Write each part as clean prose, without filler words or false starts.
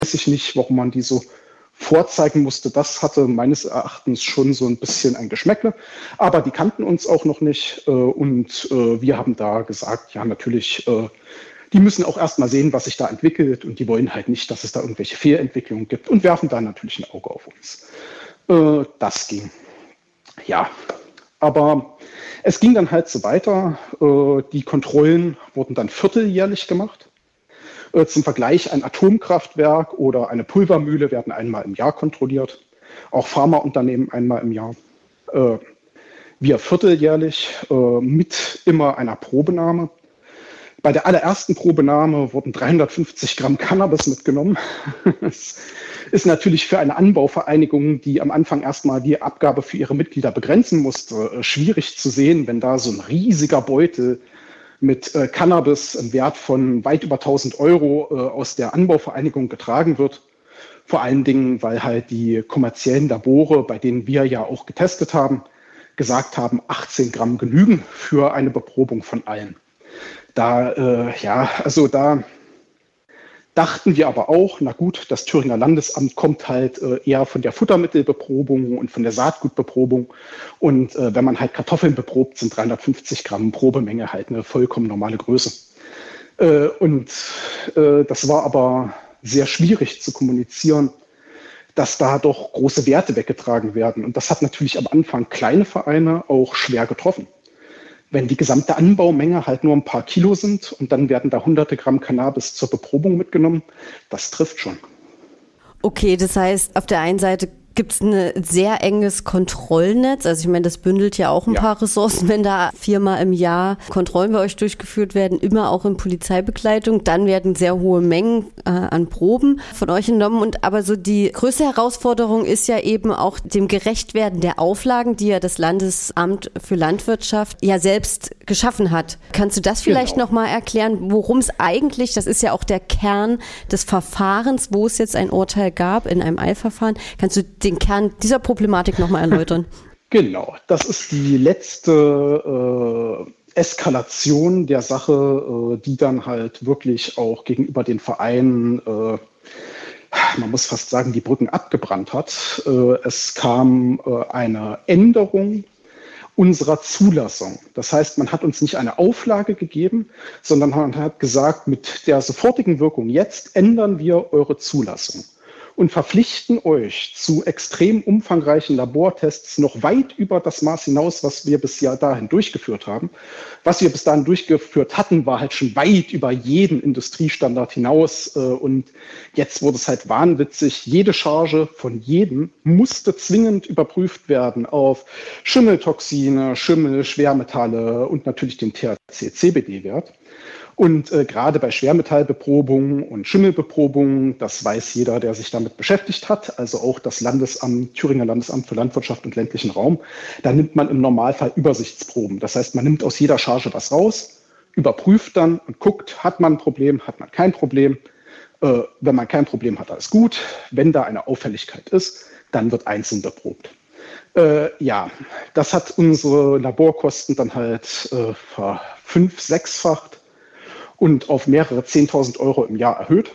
ich nicht, warum man die so vorzeigen musste. Das hatte meines Erachtens schon so ein bisschen ein Geschmäckle. Aber die kannten uns auch noch nicht. Und wir haben da gesagt, ja, natürlich, die müssen auch erst mal sehen, was sich da entwickelt. Und die wollen halt nicht, dass es da irgendwelche Fehlentwicklungen gibt und werfen da natürlich ein Auge auf uns. Das ging. Ja, aber es ging dann halt so weiter. Die Kontrollen wurden dann vierteljährlich gemacht. Zum Vergleich, ein Atomkraftwerk oder eine Pulvermühle werden einmal im Jahr kontrolliert. Auch Pharmaunternehmen einmal im Jahr. Wir vierteljährlich mit immer einer Probenahme. Bei der allerersten Probenahme wurden 350 Gramm Cannabis mitgenommen. Das ist natürlich für eine Anbauvereinigung, die am Anfang erstmal die Abgabe für ihre Mitglieder begrenzen musste, schwierig zu sehen, wenn da so ein riesiger Beutel mit Cannabis im Wert von weit über 1.000 Euro aus der Anbauvereinigung getragen wird. Vor allen Dingen, weil halt die kommerziellen Labore, bei denen wir ja auch getestet haben, gesagt haben, 18 Gramm genügen für eine Beprobung von allen. Da dachten wir aber auch, na gut, das Thüringer Landesamt kommt halt eher von der Futtermittelbeprobung und von der Saatgutbeprobung. Und wenn man halt Kartoffeln beprobt, sind 350 Gramm Probemenge halt eine vollkommen normale Größe. Das war aber sehr schwierig zu kommunizieren, dass da doch große Werte weggetragen werden. Und das hat natürlich am Anfang kleine Vereine auch schwer getroffen. Wenn die gesamte Anbaumenge halt nur ein paar Kilo sind und dann werden da hunderte Gramm Cannabis zur Beprobung mitgenommen, das trifft schon. Okay, das heißt, auf der einen Seite gibt es ein sehr enges Kontrollnetz. Also ich meine, das bündelt ja auch ein paar Ressourcen, wenn da 4-mal im Jahr Kontrollen bei euch durchgeführt werden, immer auch in Polizeibegleitung. Dann werden sehr hohe Mengen an Proben von euch entnommen. Aber so die größte Herausforderung ist ja eben auch dem Gerechtwerden der Auflagen, die ja das Landesamt für Landwirtschaft ja selbst geschaffen hat. Kannst du das vielleicht nochmal erklären, worum es eigentlich, das ist ja auch der Kern des Verfahrens, wo es jetzt ein Urteil gab in einem Eilverfahren. Kannst du den Kern dieser Problematik nochmal erläutern? Genau, das ist die letzte Eskalation der Sache, die dann halt wirklich auch gegenüber den Vereinen, man muss fast sagen, die Brücken abgebrannt hat. Es kam eine Änderung unserer Zulassung. Das heißt, man hat uns nicht eine Auflage gegeben, sondern man hat gesagt, mit der sofortigen Wirkung jetzt ändern wir eure Zulassung und verpflichten euch zu extrem umfangreichen Labortests noch weit über das Maß hinaus, was wir bis dahin durchgeführt haben. Was wir bis dahin durchgeführt hatten, war halt schon weit über jeden Industriestandard hinaus. Und jetzt wurde es halt wahnwitzig. Jede Charge von jedem musste zwingend überprüft werden auf Schimmeltoxine, Schimmel, Schwermetalle und natürlich den THC-CBD-Wert. Und gerade bei Schwermetallbeprobungen und Schimmelbeprobungen, das weiß jeder, der sich damit beschäftigt hat, also auch das Thüringer Landesamt für Landwirtschaft und ländlichen Raum, da nimmt man im Normalfall Übersichtsproben. Das heißt, man nimmt aus jeder Charge was raus, überprüft dann und guckt, hat man ein Problem, hat man kein Problem. Wenn man kein Problem hat, alles gut. Wenn da eine Auffälligkeit ist, dann wird einzeln beprobt. Das hat unsere Laborkosten dann halt sechsfacht und auf mehrere 10.000 Euro im Jahr erhöht.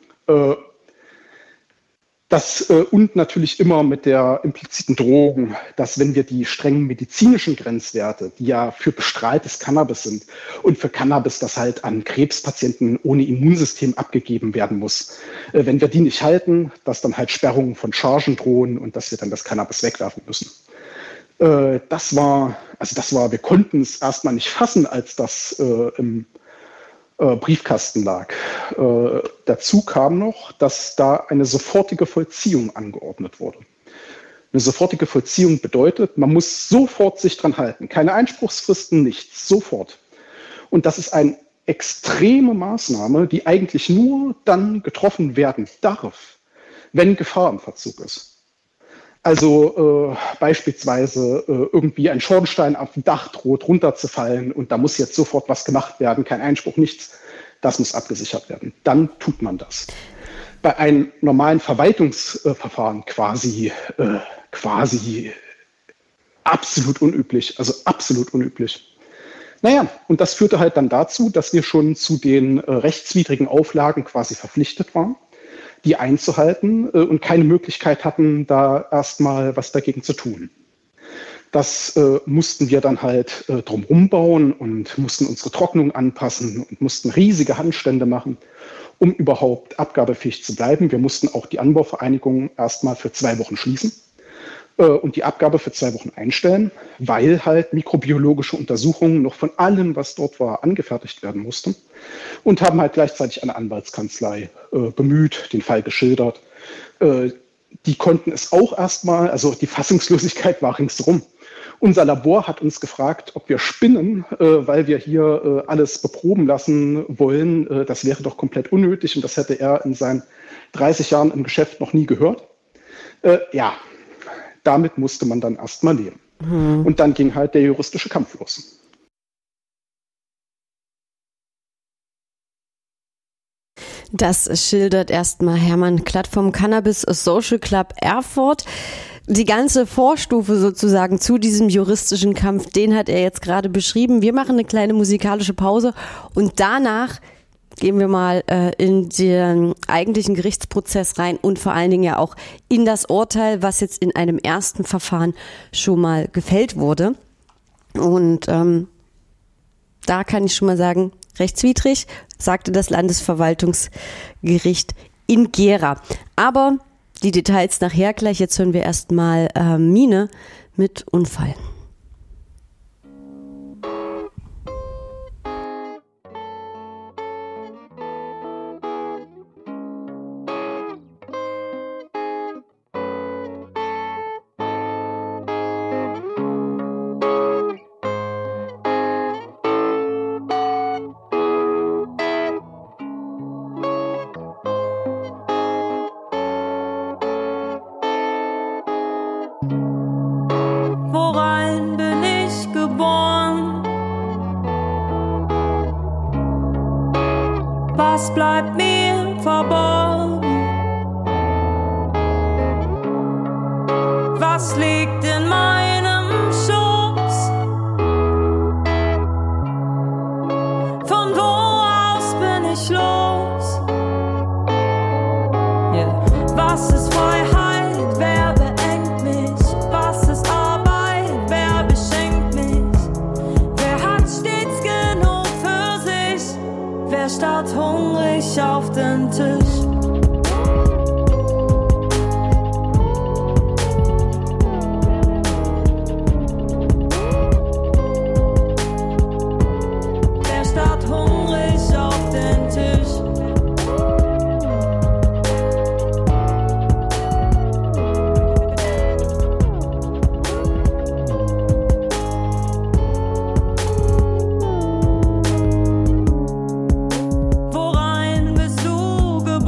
Und natürlich immer mit der impliziten Drohung, dass wenn wir die strengen medizinischen Grenzwerte, die ja für bestrahltes Cannabis sind und für Cannabis, das halt an Krebspatienten ohne Immunsystem abgegeben werden muss, wenn wir die nicht halten, dass dann halt Sperrungen von Chargen drohen und dass wir dann das Cannabis wegwerfen müssen. Wir konnten es erstmal nicht fassen, als das im Briefkasten lag. Dazu kam noch, dass da eine sofortige Vollziehung angeordnet wurde. Eine sofortige Vollziehung bedeutet, man muss sofort sich dran halten. Keine Einspruchsfristen, nichts, sofort. Und das ist eine extreme Maßnahme, die eigentlich nur dann getroffen werden darf, wenn Gefahr im Verzug ist. Also beispielsweise irgendwie ein Schornstein auf dem Dach droht runterzufallen und da muss jetzt sofort was gemacht werden, kein Einspruch, nichts. Das muss abgesichert werden. Dann tut man das. Bei einem normalen Verwaltungsverfahren quasi absolut unüblich, also absolut unüblich. Naja, und das führte halt dann dazu, dass wir schon zu den rechtswidrigen Auflagen quasi verpflichtet waren. die einzuhalten und keine Möglichkeit hatten, da erstmal was dagegen zu tun. Das mussten wir dann halt drumherum bauen und mussten unsere Trocknung anpassen und mussten riesige Handstände machen, um überhaupt abgabefähig zu bleiben. Wir mussten auch die Anbauvereinigung erstmal für 2 Wochen schließen und die Abgabe für 2 Wochen einstellen, weil halt mikrobiologische Untersuchungen noch von allem, was dort war, angefertigt werden mussten, und haben halt gleichzeitig eine Anwaltskanzlei bemüht, den Fall geschildert. Die konnten es auch erstmal, also die Fassungslosigkeit war ringsherum. Unser Labor hat uns gefragt, ob wir spinnen, weil wir hier alles beproben lassen wollen. Das wäre doch komplett unnötig und das hätte er in seinen 30 Jahren im Geschäft noch nie gehört. Ja, damit musste man dann erstmal leben. Und dann ging halt der juristische Kampf los. Das schildert erstmal Hermann Klatt vom Cannabis Social Club Erfurt. Die ganze Vorstufe sozusagen zu diesem juristischen Kampf, den hat er jetzt gerade beschrieben. Wir machen eine kleine musikalische Pause und danach gehen wir mal in den eigentlichen Gerichtsprozess rein und vor allen Dingen ja auch in das Urteil, was jetzt in einem ersten Verfahren schon mal gefällt wurde. Und da kann ich schon mal sagen, rechtswidrig, sagte das Landesverwaltungsgericht in Gera. Aber die Details nachher gleich. Jetzt hören wir erstmal Mine mit Unfall. Worein bin ich geboren? Was bleibt mir verborgen? Was liegt in meinem Schoß? Von wo aus bin ich los? Yeah. Was ist Freiheit? Wer beengt mich? Was ist Arbeit? Wer beschenkt mich? Wer hat stets genug für sich? Wer starrt hungrig auf den Tisch? Wer starrt hungrig auf den Tisch? Worein bist du geboren?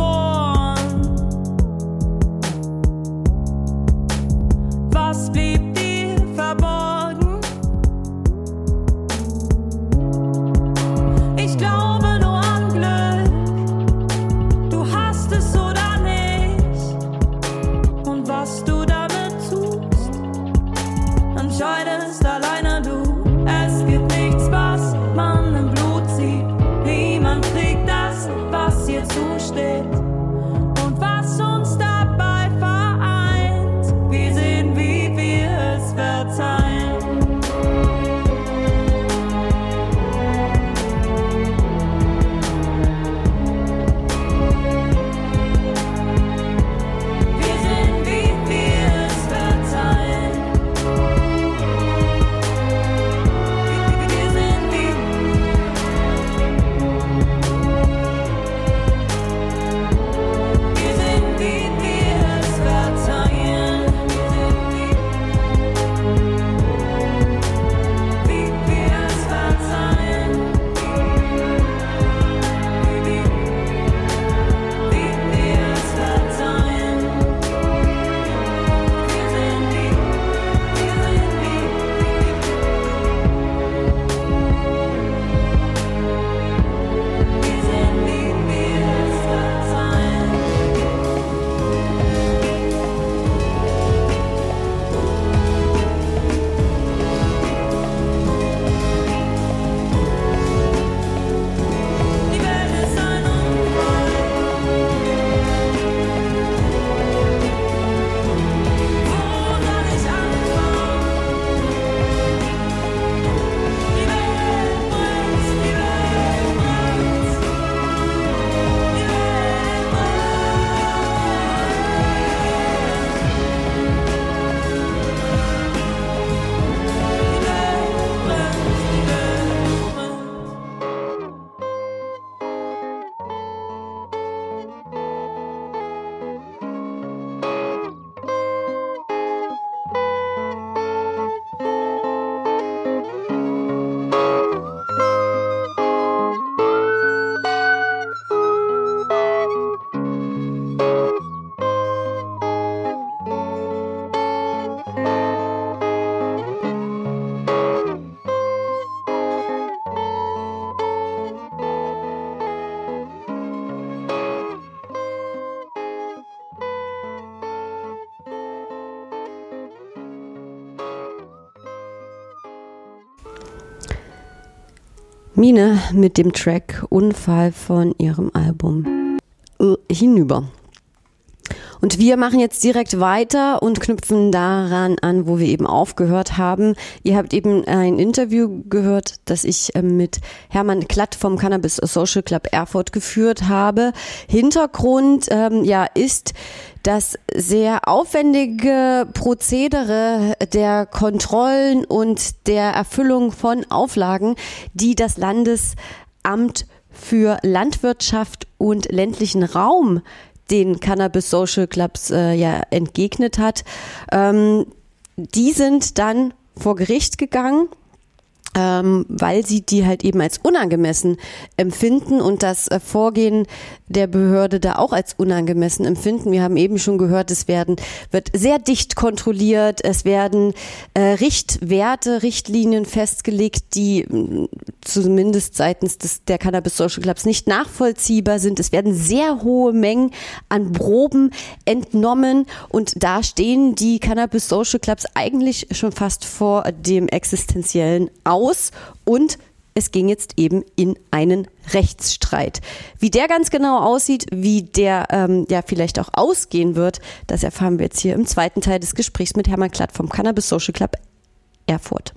Mine mit dem Track Unfall von ihrem Album Hinüber. Und wir machen jetzt direkt weiter und knüpfen daran an, wo wir eben aufgehört haben. Ihr habt eben ein Interview gehört, das ich mit Hermann Klatt vom Cannabis Social Club Erfurt geführt habe. Hintergrund ist das sehr aufwendige Prozedere der Kontrollen und der Erfüllung von Auflagen, die das Landesamt für Landwirtschaft und ländlichen Raum den Cannabis Social Clubs entgegnet hat. Die sind dann vor Gericht gegangen, weil sie die halt eben als unangemessen empfinden und das Vorgehen der Behörde da auch als unangemessen empfinden. Wir haben eben schon gehört, wird sehr dicht kontrolliert, es werden Richtwerte, Richtlinien festgelegt, die zumindest seitens der Cannabis Social Clubs nicht nachvollziehbar sind. Es werden sehr hohe Mengen an Proben entnommen und da stehen die Cannabis Social Clubs eigentlich schon fast vor dem existenziellen Aus und es ging jetzt eben in einen Rechtsstreit. Wie der ganz genau aussieht, wie der vielleicht auch ausgehen wird, das erfahren wir jetzt hier im zweiten Teil des Gesprächs mit Hermann Klatt vom Cannabis Social Club Erfurt.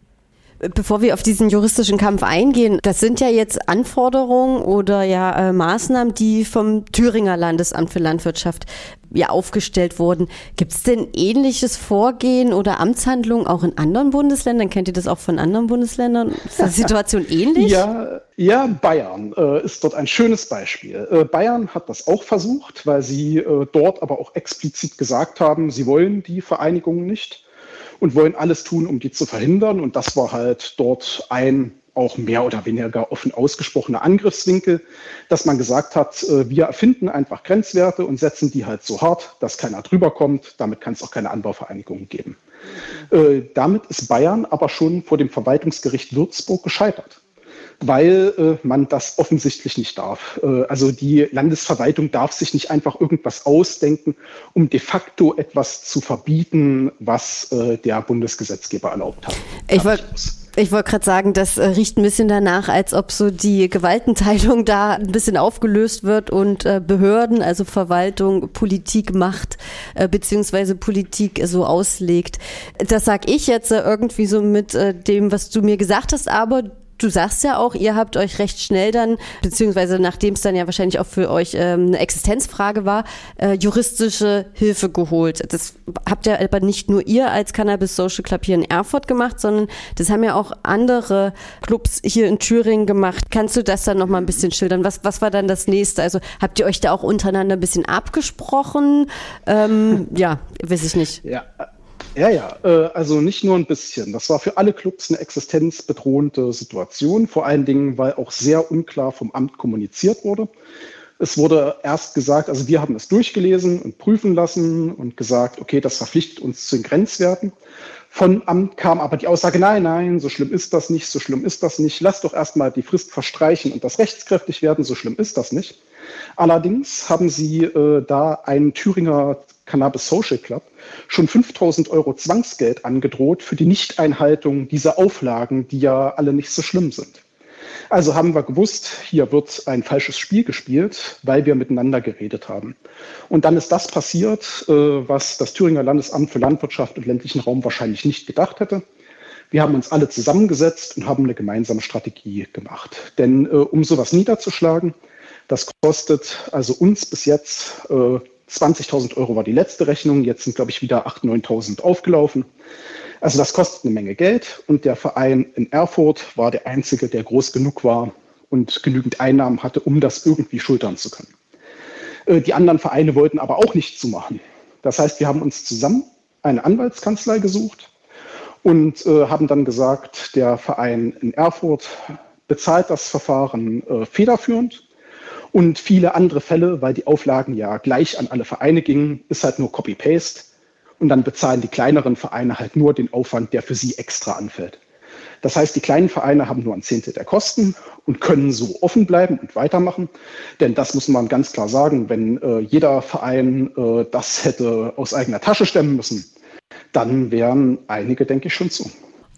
Bevor wir auf diesen juristischen Kampf eingehen, das sind ja jetzt Anforderungen oder Maßnahmen, die vom Thüringer Landesamt für Landwirtschaft aufgestellt wurden. Gibt es denn ähnliches Vorgehen oder Amtshandlungen auch in anderen Bundesländern? Kennt ihr das auch von anderen Bundesländern? Ist die Situation ähnlich? Ja, Bayern ist dort ein schönes Beispiel. Bayern hat das auch versucht, weil sie dort aber auch explizit gesagt haben, sie wollen die Vereinigungen nicht und wollen alles tun, um die zu verhindern. Und das war halt dort ein auch mehr oder weniger offen ausgesprochener Angriffswinkel, dass man gesagt hat, wir erfinden einfach Grenzwerte und setzen die halt so hart, dass keiner drüber kommt. Damit kann es auch keine Anbauvereinigungen geben. Damit ist Bayern aber schon vor dem Verwaltungsgericht Würzburg gescheitert, weil man das offensichtlich nicht darf. Also die Landesverwaltung darf sich nicht einfach irgendwas ausdenken, um de facto etwas zu verbieten, was der Bundesgesetzgeber erlaubt hat. Ich wollte gerade sagen, das riecht ein bisschen danach, als ob so die Gewaltenteilung da ein bisschen aufgelöst wird und Behörden, also Verwaltung, Politik macht, beziehungsweise Politik so auslegt. Das sag ich jetzt irgendwie so mit dem, was du mir gesagt hast, aber du sagst ja auch, ihr habt euch recht schnell dann, beziehungsweise nachdem es dann ja wahrscheinlich auch für euch eine Existenzfrage war, juristische Hilfe geholt. Das habt ihr aber nicht nur ihr als Cannabis Social Club hier in Erfurt gemacht, sondern das haben ja auch andere Clubs hier in Thüringen gemacht. Kannst du das dann noch mal ein bisschen schildern? Was war dann das nächste? Also habt ihr euch da auch untereinander ein bisschen abgesprochen? Weiß ich nicht. Also nicht nur ein bisschen. Das war für alle Clubs eine existenzbedrohende Situation, vor allen Dingen, weil auch sehr unklar vom Amt kommuniziert wurde. Es wurde erst gesagt, also wir haben es durchgelesen und prüfen lassen und gesagt, okay, das verpflichtet uns zu den Grenzwerten. Von Amt kam aber die Aussage, nein, so schlimm ist das nicht, Lass doch erstmal die Frist verstreichen und das rechtskräftig werden, so schlimm ist das nicht. Allerdings haben sie da einen Thüringer Cannabis Social Club schon 5.000 € Zwangsgeld angedroht für die Nichteinhaltung dieser Auflagen, die ja alle nicht so schlimm sind. Also haben wir gewusst, hier wird ein falsches Spiel gespielt, weil wir miteinander geredet haben. Und dann ist das passiert, was das Thüringer Landesamt für Landwirtschaft und ländlichen Raum wahrscheinlich nicht gedacht hätte. Wir haben uns alle zusammengesetzt und haben eine gemeinsame Strategie gemacht. Denn um sowas niederzuschlagen, das kostet also uns bis jetzt 20.000 € war die letzte Rechnung. Jetzt sind, glaube ich, wieder 8.000, 9.000 aufgelaufen. Also das kostet eine Menge Geld. Und der Verein in Erfurt war der einzige, der groß genug war und genügend Einnahmen hatte, um das irgendwie schultern zu können. Die anderen Vereine wollten aber auch nicht zumachen. Das heißt, wir haben uns zusammen eine Anwaltskanzlei gesucht und haben dann gesagt, der Verein in Erfurt bezahlt das Verfahren federführend. Und viele andere Fälle, weil die Auflagen ja gleich an alle Vereine gingen, ist halt nur Copy-Paste. Und dann bezahlen die kleineren Vereine halt nur den Aufwand, der für sie extra anfällt. Das heißt, die kleinen Vereine haben nur ein Zehntel der Kosten und können so offen bleiben und weitermachen. Denn das muss man ganz klar sagen, wenn jeder Verein das hätte aus eigener Tasche stemmen müssen, dann wären einige, denke ich, schon zu.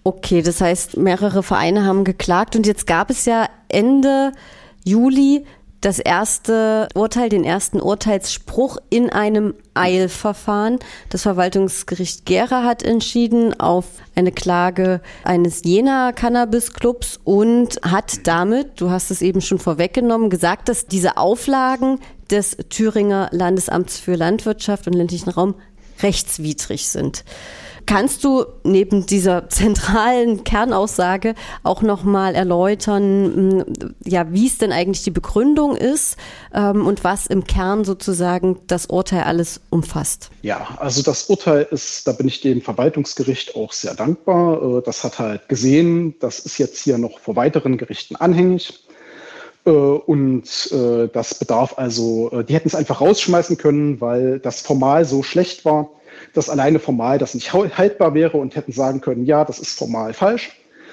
Okay, das heißt, mehrere Vereine haben geklagt und jetzt gab es ja Ende Juli das erste Urteil, den ersten Urteilsspruch in einem Eilverfahren. Das Verwaltungsgericht Gera hat entschieden auf eine Klage eines Jenaer Cannabis-Clubs und hat damit, du hast es eben schon vorweggenommen, gesagt, dass diese Auflagen des Thüringer Landesamts für Landwirtschaft und ländlichen Raum rechtswidrig sind. Kannst du neben dieser zentralen Kernaussage auch nochmal erläutern, ja, wie es denn eigentlich die Begründung ist und was im Kern sozusagen das Urteil alles umfasst? Ja, also das Urteil ist, da bin ich dem Verwaltungsgericht auch sehr dankbar. Das hat halt gesehen, das ist jetzt hier noch vor weiteren Gerichten anhängig. Und das bedarf also, die hätten es einfach rausschmeißen können, weil das formal so schlecht war, dass alleine formal das nicht haltbar wäre und hätten sagen können, ja, das ist formal falsch.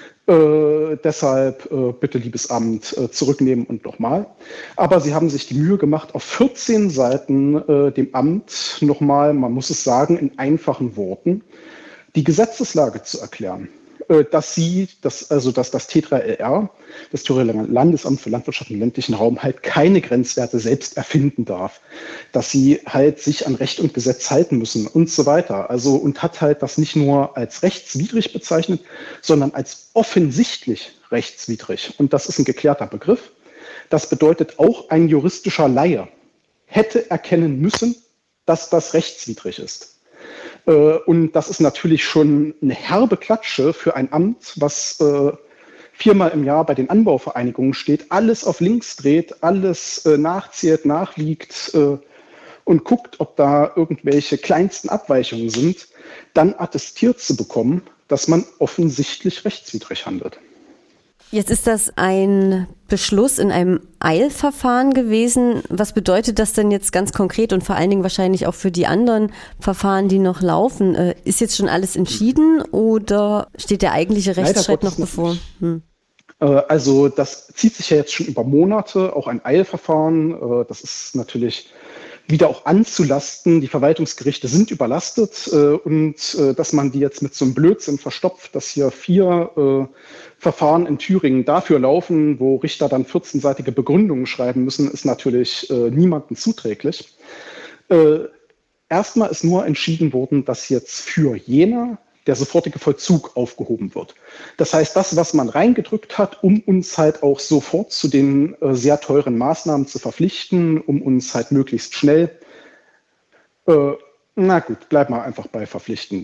Deshalb bitte, liebes Amt, zurücknehmen und nochmal. Aber sie haben sich die Mühe gemacht, auf 14 Seiten dem Amt nochmal, man muss es sagen, in einfachen Worten, die Gesetzeslage zu erklären. Dass das T3LR, das Thüringer Landesamt für Landwirtschaft und ländlichen Raum, halt keine Grenzwerte selbst erfinden darf, dass sie halt sich an Recht und Gesetz halten müssen und so weiter. Also und hat halt das nicht nur als rechtswidrig bezeichnet, sondern als offensichtlich rechtswidrig. Und das ist ein geklärter Begriff. Das bedeutet, auch ein juristischer Laie hätte erkennen müssen, dass das rechtswidrig ist. Und das ist natürlich schon eine herbe Klatsche für ein Amt, was 4-mal im Jahr bei den Anbauvereinigungen steht, alles auf links dreht, alles nachzählt, nachliegt und guckt, ob da irgendwelche kleinsten Abweichungen sind, dann attestiert zu bekommen, dass man offensichtlich rechtswidrig handelt. Jetzt ist das ein Beschluss in einem Eilverfahren gewesen. Was bedeutet das denn jetzt ganz konkret und vor allen Dingen wahrscheinlich auch für die anderen Verfahren, die noch laufen? Ist jetzt schon alles entschieden oder steht der eigentliche Rechtsstreit noch bevor? Also das zieht sich ja jetzt schon über Monate, auch ein Eilverfahren. Das ist natürlich wieder auch anzulasten. Die Verwaltungsgerichte sind überlastet und dass man die jetzt mit so einem Blödsinn verstopft, dass hier 4 Verfahren in Thüringen dafür laufen, wo Richter dann 14-seitige Begründungen schreiben müssen, ist natürlich niemandem zuträglich. Erstmal ist nur entschieden worden, dass jetzt für Jena der sofortige Vollzug aufgehoben wird. Das heißt, das, was man reingedrückt hat, um uns halt auch sofort zu den sehr teuren Maßnahmen zu verpflichten, um uns halt möglichst schnell, na gut, bleib mal einfach bei verpflichten.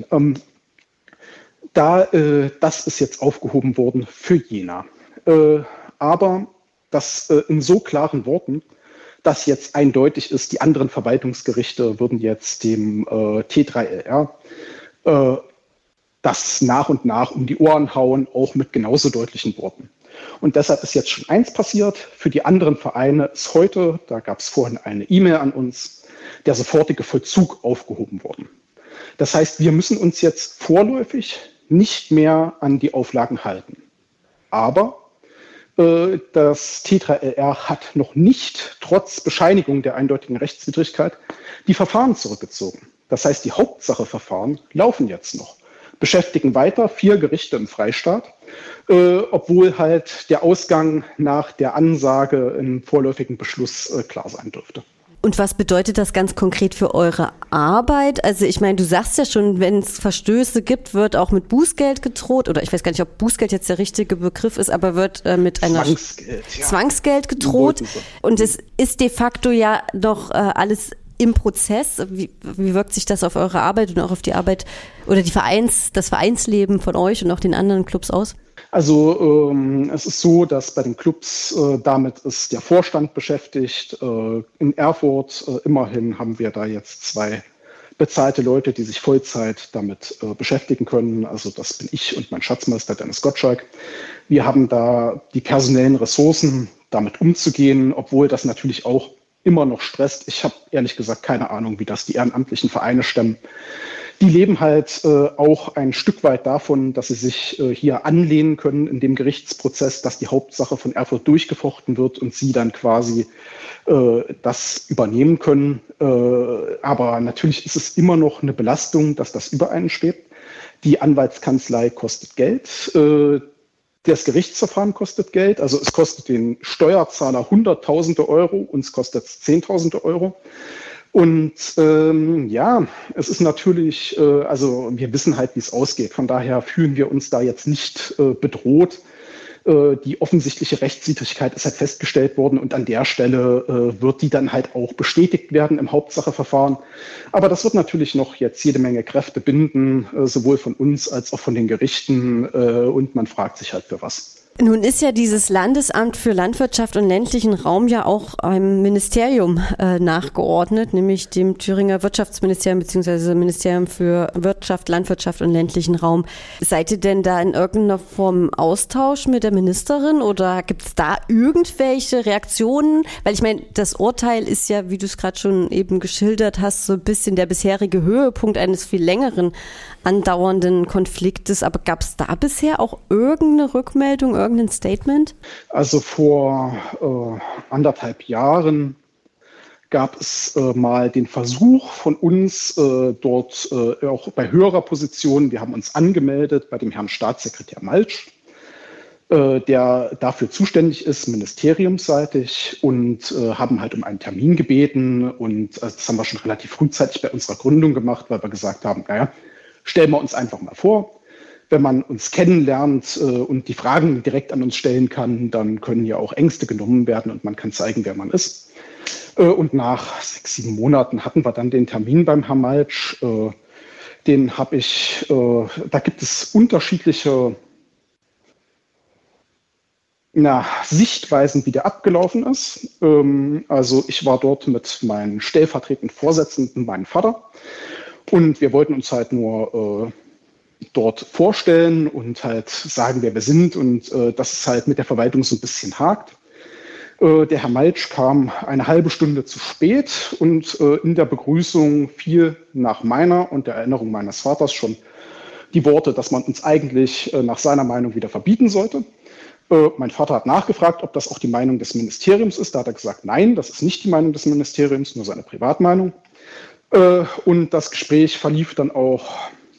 Das ist jetzt aufgehoben worden für Jena. Aber das in so klaren Worten, dass jetzt eindeutig ist, die anderen Verwaltungsgerichte würden jetzt dem T3LR das nach und nach um die Ohren hauen, auch mit genauso deutlichen Worten. Und deshalb ist jetzt schon eins passiert. Für die anderen Vereine ist heute, da gab es vorhin eine E-Mail an uns, der sofortige Vollzug aufgehoben worden. Das heißt, wir müssen uns jetzt vorläufig nicht mehr an die Auflagen halten. Aber das T3LR hat noch nicht, trotz Bescheinigung der eindeutigen Rechtswidrigkeit, die Verfahren zurückgezogen. Das heißt, die Hauptsacheverfahren laufen jetzt noch. Beschäftigen weiter 4 Gerichte im Freistaat, obwohl halt der Ausgang nach der Ansage im vorläufigen Beschluss klar sein dürfte. Und was bedeutet das ganz konkret für eure Arbeit? Also ich meine, du sagst ja schon, wenn es Verstöße gibt, wird auch mit Bußgeld gedroht. Oder ich weiß gar nicht, ob Bußgeld jetzt der richtige Begriff ist, aber wird mit einer Zwangsgeld gedroht. Und es ist de facto ja doch alles im Prozess. Wie wirkt sich das auf eure Arbeit und auch auf die Arbeit oder das Vereinsleben von euch und auch den anderen Clubs aus? Also es ist so, dass bei den Clubs damit ist der Vorstand beschäftigt. In Erfurt immerhin haben wir da jetzt 2 bezahlte Leute, die sich Vollzeit damit beschäftigen können. Also das bin ich und mein Schatzmeister Dennis Gottschalk. Wir haben da die personellen Ressourcen, damit umzugehen, obwohl das natürlich auch immer noch stresst. Ich habe ehrlich gesagt keine Ahnung, wie das die ehrenamtlichen Vereine stemmen. Die leben halt auch ein Stück weit davon, dass sie sich hier anlehnen können in dem Gerichtsprozess, dass die Hauptsache von Erfurt durchgefochten wird und sie dann quasi das übernehmen können. Aber natürlich ist es immer noch eine Belastung, dass das über einen schwebt. Die Anwaltskanzlei kostet Geld. Das Gerichtsverfahren kostet Geld. Also es kostet den Steuerzahler Hunderttausende Euro, uns kostet es Zehntausende Euro. Und es ist natürlich, also wir wissen halt, wie es ausgeht. Von daher fühlen wir uns da jetzt nicht bedroht. Die offensichtliche Rechtswidrigkeit ist halt festgestellt worden und an der Stelle wird die dann halt auch bestätigt werden im Hauptsacheverfahren. Aber das wird natürlich noch jetzt jede Menge Kräfte binden, sowohl von uns als auch von den Gerichten, und man fragt sich halt für was. Nun ist ja dieses Landesamt für Landwirtschaft und ländlichen Raum ja auch einem Ministerium nachgeordnet, nämlich dem Thüringer Wirtschaftsministerium bzw. Ministerium für Wirtschaft, Landwirtschaft und ländlichen Raum. Seid ihr denn da in irgendeiner Form im Austausch mit der Ministerin oder gibt es da irgendwelche Reaktionen? Weil ich meine, das Urteil ist ja, wie du es gerade schon eben geschildert hast, so ein bisschen der bisherige Höhepunkt eines viel längeren andauernden Konfliktes. Aber gab es da bisher auch irgendeine Rückmeldung, irgendein Statement? Also vor 1,5 Jahren gab es mal den Versuch von uns dort auch bei höherer Position, wir haben uns angemeldet bei dem Herrn Staatssekretär Maltsch, der dafür zuständig ist, ministeriumsseitig, und haben halt um einen Termin gebeten. Und das haben wir schon relativ frühzeitig bei unserer Gründung gemacht, weil wir gesagt haben, naja, stellen wir uns einfach mal vor, wenn man uns kennenlernt und die Fragen direkt an uns stellen kann, dann können ja auch Ängste genommen werden und man kann zeigen, wer man ist. Und nach 6, 7 Monaten hatten wir dann den Termin beim Herrn Maltsch. Den habe ich, da gibt es unterschiedliche Sichtweisen, wie der abgelaufen ist. Also ich war dort mit meinem stellvertretenden Vorsitzenden, meinem Vater. Und wir wollten uns halt nur dort vorstellen und halt sagen, wer wir sind und dass es halt mit der Verwaltung so ein bisschen hakt. Der Herr Maltsch kam eine halbe Stunde zu spät und in der Begrüßung fiel nach meiner und der Erinnerung meines Vaters schon die Worte, dass man uns eigentlich nach seiner Meinung wieder verbieten sollte. Mein Vater hat nachgefragt, ob das auch die Meinung des Ministeriums ist. Da hat er gesagt, nein, das ist nicht die Meinung des Ministeriums, nur seine Privatmeinung. Und das Gespräch verlief dann auch,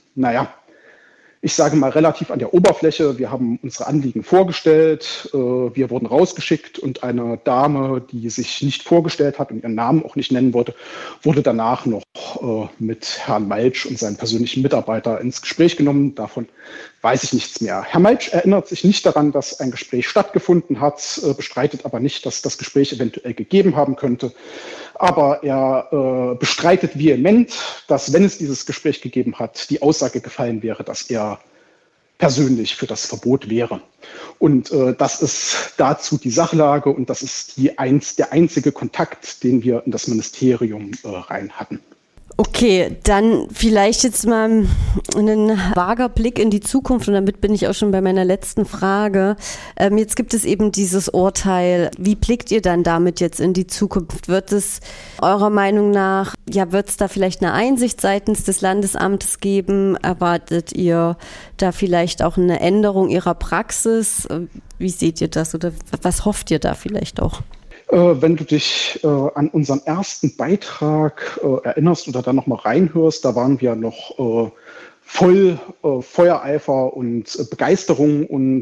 ich sage mal, relativ an der Oberfläche. Wir haben unsere Anliegen vorgestellt, wir wurden rausgeschickt und eine Dame, die sich nicht vorgestellt hat und ihren Namen auch nicht nennen wollte, wurde danach noch mit Herrn Maltsch und seinen persönlichen Mitarbeiter ins Gespräch genommen. Davon weiß ich nichts mehr. Herr Maltsch erinnert sich nicht daran, dass ein Gespräch stattgefunden hat, bestreitet aber nicht, dass das Gespräch eventuell gegeben haben könnte. Aber er bestreitet vehement, dass, wenn es dieses Gespräch gegeben hat, die Aussage gefallen wäre, dass er persönlich für das Verbot wäre. Und das ist dazu die Sachlage und das ist der einzige Kontakt, den wir in das Ministerium rein hatten. Okay, dann vielleicht jetzt mal ein vager Blick in die Zukunft und damit bin ich auch schon bei meiner letzten Frage. Jetzt gibt es eben dieses Urteil. Wie blickt ihr dann damit jetzt in die Zukunft? Wird es eurer Meinung nach, wird es da vielleicht eine Einsicht seitens des Landesamtes geben? Erwartet ihr da vielleicht auch eine Änderung ihrer Praxis? Wie seht ihr das oder was hofft ihr da vielleicht auch? Wenn du dich an unseren ersten Beitrag erinnerst oder da nochmal reinhörst, da waren wir noch voll Feuereifer und Begeisterung und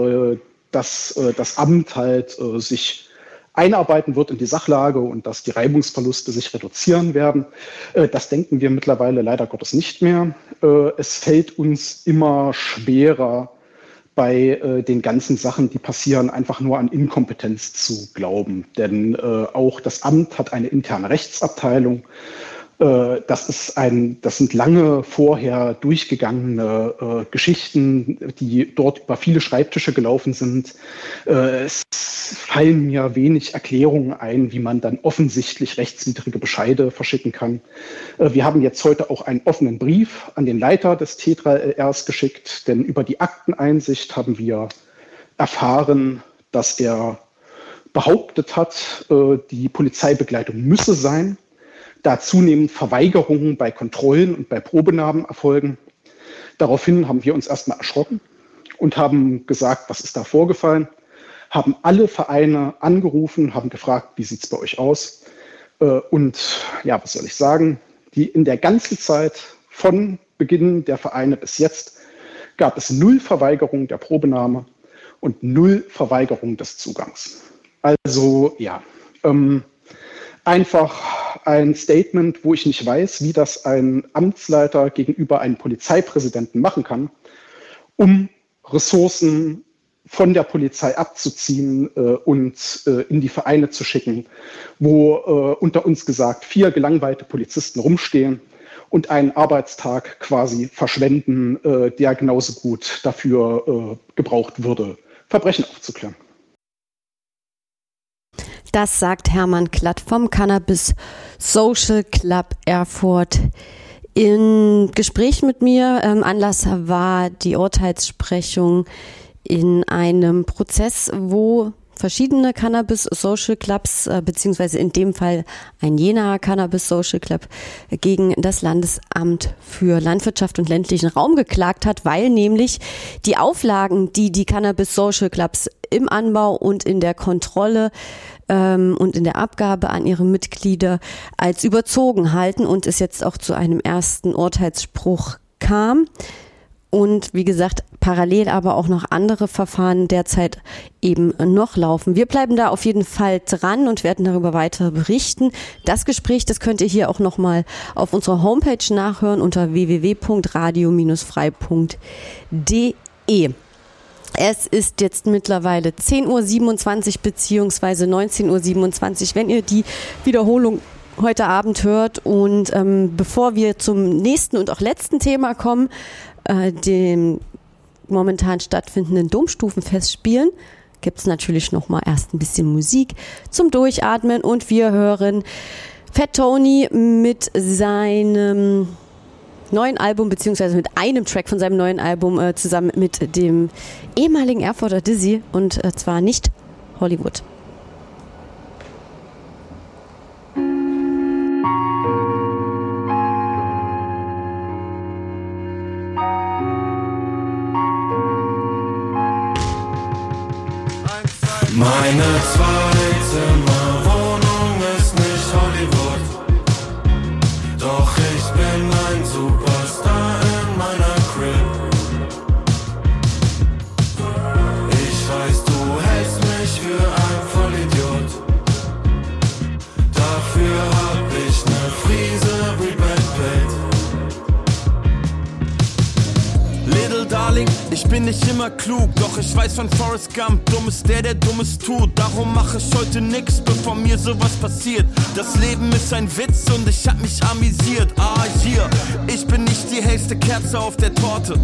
dass das Amt halt sich einarbeiten wird in die Sachlage und dass die Reibungsverluste sich reduzieren werden. Das denken wir mittlerweile leider Gottes nicht mehr. Es fällt uns immer schwerer, bei den ganzen Sachen, die passieren, einfach nur an Inkompetenz zu glauben. Denn auch das Amt hat eine interne Rechtsabteilung. Das sind lange vorher durchgegangene Geschichten, die dort über viele Schreibtische gelaufen sind. Es fallen mir wenig Erklärungen ein, wie man dann offensichtlich rechtswidrige Bescheide verschicken kann. Wir haben jetzt heute auch einen offenen Brief an den Leiter des Tetra-LRs geschickt, denn über die Akteneinsicht haben wir erfahren, dass er behauptet hat, die Polizeibegleitung müsse sein, da zunehmend Verweigerungen bei Kontrollen und bei Probenahmen erfolgen. Daraufhin haben wir uns erstmal erschrocken und haben gesagt, was ist da vorgefallen, haben alle Vereine angerufen, haben gefragt, wie sieht es bei euch aus? Und was soll ich sagen, die in der ganzen Zeit von Beginn der Vereine bis jetzt gab es 0 Verweigerung der Probenahme und 0 Verweigerung des Zugangs. Also ja, einfach ein Statement, wo ich nicht weiß, wie das ein Amtsleiter gegenüber einem Polizeipräsidenten machen kann, um Ressourcen von der Polizei abzuziehen und in die Vereine zu schicken, wo unter uns gesagt 4 gelangweilte Polizisten rumstehen und einen Arbeitstag quasi verschwenden, der genauso gut dafür gebraucht würde, Verbrechen aufzuklären. Das sagt Hermann Klatt vom Cannabis Social Club Erfurt im Gespräch mit mir. Anlass war die Urteilssprechung in einem Prozess, wo verschiedene Cannabis Social Clubs, beziehungsweise in dem Fall ein Jenaer Cannabis Social Club gegen das Landesamt für Landwirtschaft und ländlichen Raum geklagt hat, weil nämlich die Auflagen, die die Cannabis Social Clubs im Anbau und in der Kontrolle und in der Abgabe an ihre Mitglieder als überzogen halten und es jetzt auch zu einem ersten Urteilsspruch kam. Und wie gesagt, parallel aber auch noch andere Verfahren derzeit eben noch laufen. Wir bleiben da auf jeden Fall dran und werden darüber weiter berichten. Das Gespräch, das könnt ihr hier auch nochmal auf unserer Homepage nachhören unter www.radio-frei.de. Es ist jetzt mittlerweile 10.27 Uhr beziehungsweise 19.27 Uhr, wenn ihr die Wiederholung heute Abend hört. Und bevor wir zum nächsten und auch letzten Thema kommen, dem momentan stattfindenden Domstufenfestspielen, gibt es natürlich noch mal erst ein bisschen Musik zum Durchatmen und wir hören Fat Tony mit seinem neuen Album, beziehungsweise mit einem Track von seinem neuen Album zusammen mit dem ehemaligen Erfurter Dizzy und zwar nicht Hollywood. Meine Zweizimmerwohnung ist nicht Hollywood, doch ich bin ein Superstar in meiner Crib. Ich weiß, du hältst mich für ein Vollidiot, dafür hab ich ne Frise wie Brad Pitt. Little Darling, ich bin nicht immer klug, doch ich weiß von Forrest Gump, dumm ist der Dummes tut. Darum mache ich heute nix, bevor mir sowas passiert. Das Leben ist ein Witz und ich hab mich amüsiert. Ah, hier, ich bin nicht die hellste Kerze auf der Torte.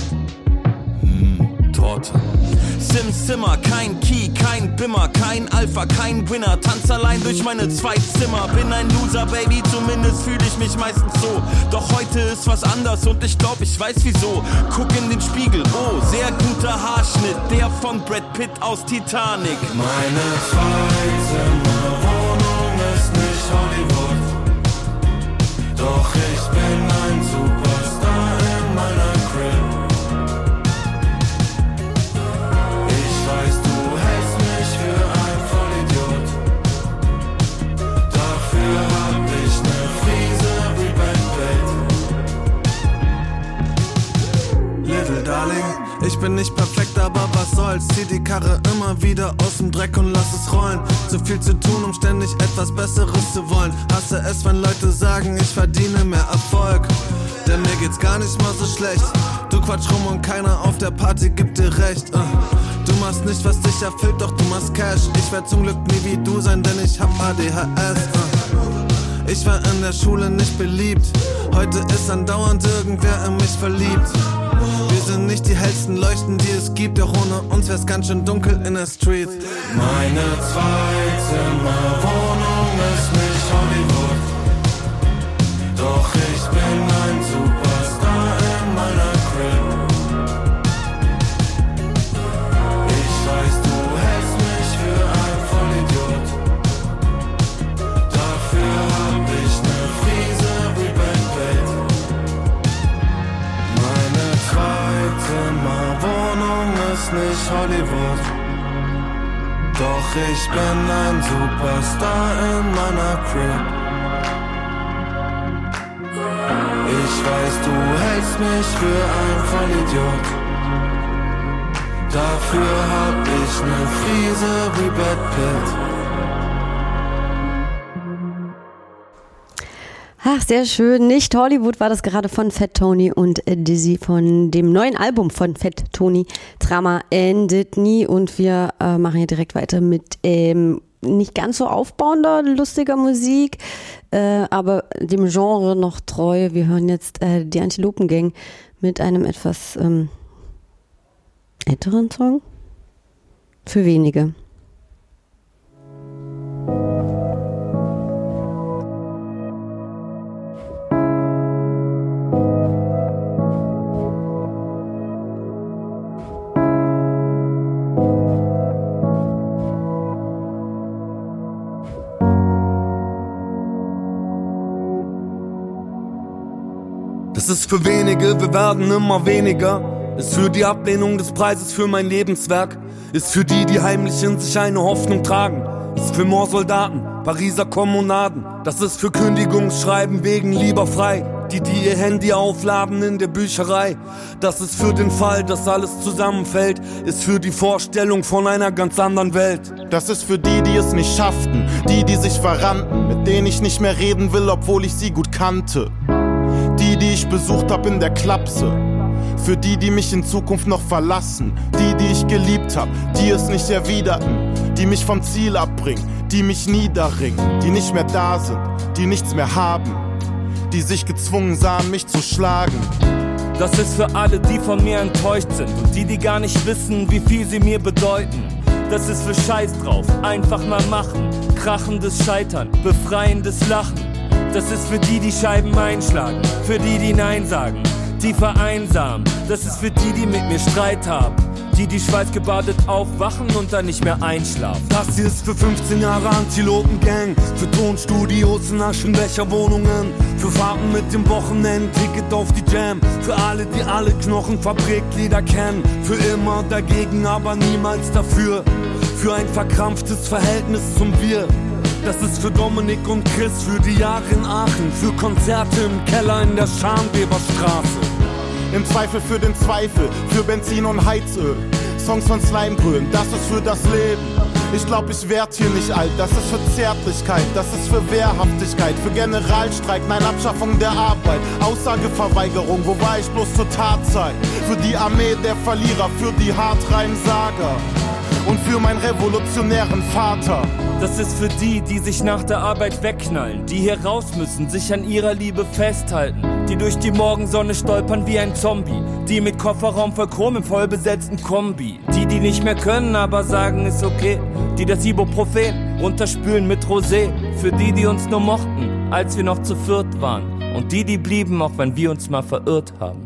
Torte. Sims Zimmer, kein Key, kein Bimmer, kein Alpha, kein Winner. Tanz allein durch meine 2 Zimmer. Bin ein Loser, Baby, zumindest fühle ich mich meistens so. Doch heute ist was anders und ich glaub, ich weiß wieso. Guck in den Spiegel, oh, sehr guter Haarschnitt. Der von Brad Pitt aus Titanic. Meine Zweizimmerwohnung ist nicht Hollywood, doch ich bin ein Superstar in meiner Crib. Ich bin nicht perfekt, aber was soll's? Zieh die Karre immer wieder aus dem Dreck und lass es rollen. Zu viel zu tun, um ständig etwas Besseres zu wollen. Hasse es, wenn Leute sagen, ich verdiene mehr Erfolg. Denn mir geht's gar nicht mal so schlecht. Du quatsch rum und keiner auf der Party gibt dir recht. Du machst nicht, was dich erfüllt, doch du machst Cash. Ich werd zum Glück nie wie du sein, denn ich hab ADHS. Ich war in der Schule nicht beliebt. Heute ist andauernd irgendwer in mich verliebt. Wir sind nicht die hellsten Leuchten, die es gibt, doch ohne uns wär's ganz schön dunkel in der Street. Meine Zweizimmerwohnung ist nicht Hollywood, doch ich bin ein Superstar in meiner Crib. Ich weiß, du hältst mich für ein Vollidiot, dafür hab ich ne Frise wie Brad Pitt. Meine Zweizimmerwohnung ist nicht Hollywood, doch ich bin ein Superstar in meiner Crib. Ich weiß, du hältst mich für ein Vollidiot. Dafür hab ich ne Frise wie Brad Pitt. Ach, sehr schön. Nicht Hollywood war das gerade von Fat Tony und Dizzy von dem neuen Album von Fat Tony. Drama endet nie. Und wir machen hier direkt weiter mit nicht ganz so aufbauender, lustiger Musik, aber dem Genre noch treu. Wir hören jetzt die Antilopen Gang mit einem etwas älteren Song. Für wenige. Das ist für wenige, wir werden immer weniger. Ist für die Ablehnung des Preises für mein Lebenswerk. Ist für die, die heimlich in sich eine Hoffnung tragen. Ist für Moorsoldaten, Pariser Kommunaden. Das ist für Kündigungsschreiben wegen lieber frei. Die ihr Handy aufladen in der Bücherei. Das ist für den Fall, dass alles zusammenfällt. Ist für die Vorstellung von einer ganz anderen Welt. Das ist für die, die es nicht schafften. Die sich verrannten. Mit denen ich nicht mehr reden will, obwohl ich sie gut kannte. Die ich besucht hab in der Klapse. Für die mich in Zukunft noch verlassen. Die ich geliebt hab, die es nicht erwiderten. Die mich vom Ziel abbringen, die mich niederringen. Die nicht mehr da sind, die nichts mehr haben. Die sich gezwungen sahen, mich zu schlagen. Das ist für alle, die von mir enttäuscht sind. Und die gar nicht wissen, wie viel sie mir bedeuten. Das ist für Scheiß drauf, einfach mal machen. Krachendes Scheitern, befreiendes Lachen. Das ist für die Scheiben einschlagen, für die Nein sagen, die vereinsamen. Das ist für die mit mir Streit haben, die schweißgebadet aufwachen und dann nicht mehr einschlafen. Das hier ist für 15 Jahre Antilopen-Gang, für Tonstudios in Aschenbecher-Wohnungen, für Fahrten mit dem Wochenendticket auf die Jam, für alle, die alle Knochenfabriklieder kennen, für immer dagegen, aber niemals dafür, für ein verkrampftes Verhältnis zum Wir. Das ist für Dominik und Chris, für die Jahre in Aachen, für Konzerte im Keller in der Scharnweberstraße. Im Zweifel für den Zweifel, für Benzin und Heizöl. Songs von Slimegrün, das ist für das Leben. Ich glaub, ich werd hier nicht alt, das ist für Zärtlichkeit, das ist für Wehrhaftigkeit, für Generalstreik, nein, Abschaffung der Arbeit, Aussageverweigerung, wo war ich bloß zur Tatzeit? Für die Armee der Verlierer, für die Hartreim-Sager und für meinen revolutionären Vater. Das ist für die sich nach der Arbeit wegknallen, die hier raus müssen, sich an ihrer Liebe festhalten, die durch die Morgensonne stolpern wie ein Zombie, die mit Kofferraum voll Chrom im vollbesetzten Kombi, die nicht mehr können, aber sagen, ist okay, die das Ibuprofen runterspülen mit Rosé, für die uns nur mochten, als wir noch zu viert waren, und die blieben, auch wenn wir uns mal verirrt haben.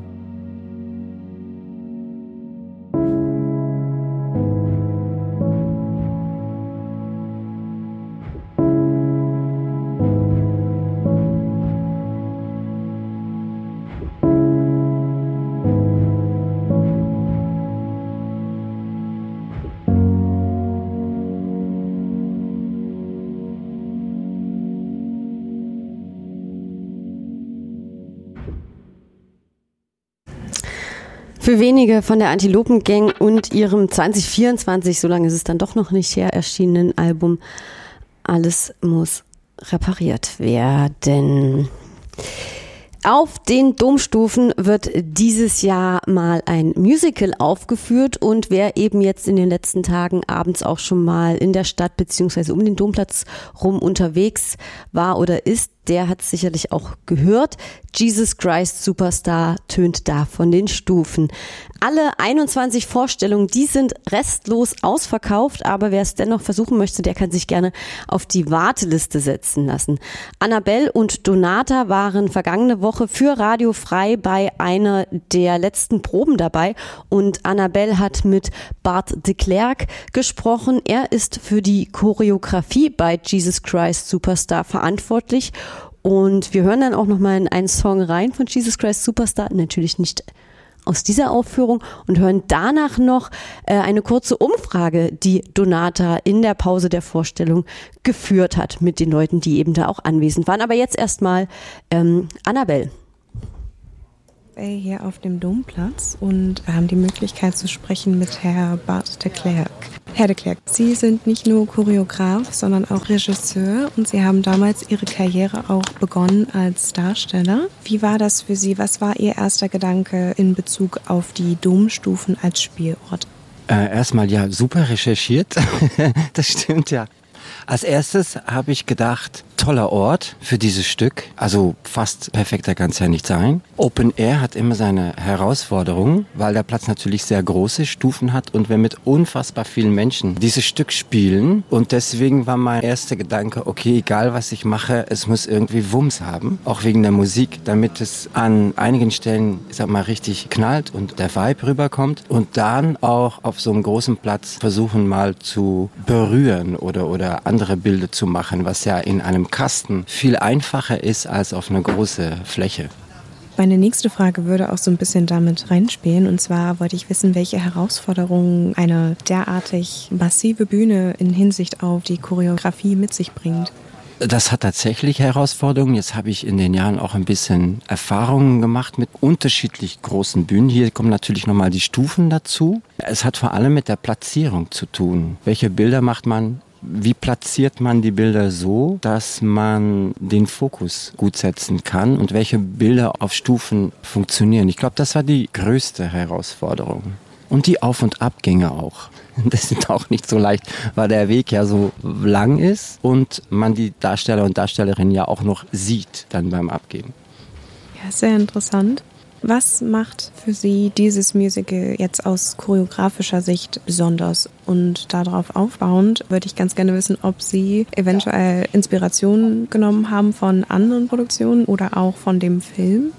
Für wenige von der Antilopen Gang und ihrem 2024, so lange ist es dann doch noch nicht her, erschienenen Album Alles muss repariert werden. Auf den Domstufen wird dieses Jahr mal ein Musical aufgeführt und wer eben jetzt in den letzten Tagen abends auch schon mal in der Stadt beziehungsweise um den Domplatz rum unterwegs war oder ist, der hat es sicherlich auch gehört. Jesus Christ Superstar tönt da von den Stufen. Alle 21 Vorstellungen, die sind restlos ausverkauft, aber wer es dennoch versuchen möchte, der kann sich gerne auf die Warteliste setzen lassen. Annabelle und Donata waren vergangene Woche für Radio Frei bei einer der letzten Proben dabei und Annabelle hat mit Bart de Klerk gesprochen. Er ist für die Choreografie bei Jesus Christ Superstar verantwortlich. Und wir hören dann auch nochmal in einen Song rein von Jesus Christ Superstar, natürlich nicht aus dieser Aufführung, und hören danach noch eine kurze Umfrage, die Donata in der Pause der Vorstellung geführt hat mit den Leuten, die eben da auch anwesend waren. Aber jetzt erstmal Annabelle. aktuell hier auf dem Domplatz und wir haben die Möglichkeit zu sprechen mit Herr Bart de Klerk. Herr de Klerk, Sie sind nicht nur Choreograf, sondern auch Regisseur und Sie haben damals Ihre Karriere auch begonnen als Darsteller. Wie war das für Sie? Was war Ihr erster Gedanke in Bezug auf die Domstufen als Spielort? Erstmal ja, super recherchiert. Das stimmt ja. Als erstes habe ich gedacht, toller Ort für dieses Stück. Also fast perfekter kann es ja nicht sein. Open Air hat immer seine Herausforderungen, weil der Platz natürlich sehr große Stufen hat und wir mit unfassbar vielen Menschen dieses Stück spielen. Und deswegen war mein erster Gedanke, okay, egal was ich mache, es muss irgendwie Wumms haben. Auch wegen der Musik, damit es an einigen Stellen, ich sag mal, richtig knallt und der Vibe rüberkommt. Und dann auch auf so einem großen Platz versuchen mal zu berühren oder andere Bilder zu machen, was ja in einem Kasten viel einfacher ist als auf einer großen Fläche. Meine nächste Frage würde auch so ein bisschen damit reinspielen. Und zwar wollte ich wissen, welche Herausforderungen eine derartig massive Bühne in Hinsicht auf die Choreografie mit sich bringt. Das hat tatsächlich Herausforderungen. Jetzt habe ich in den Jahren auch ein bisschen Erfahrungen gemacht mit unterschiedlich großen Bühnen. Hier kommen natürlich nochmal die Stufen dazu. Es hat vor allem mit der Platzierung zu tun. Welche Bilder macht man? Wie platziert man die Bilder so, dass man den Fokus gut setzen kann und welche Bilder auf Stufen funktionieren? Ich glaube, das war die größte Herausforderung. Und die Auf- und Abgänge auch. Das ist auch nicht so leicht, weil der Weg ja so lang ist und man die Darsteller und Darstellerinnen ja auch noch sieht dann beim Abgehen. Ja, sehr interessant. Was macht für Sie dieses Musical jetzt aus choreografischer Sicht besonders? Und darauf aufbauend würde ich ganz gerne wissen, ob Sie eventuell Inspirationen genommen haben von anderen Produktionen oder auch von dem Film?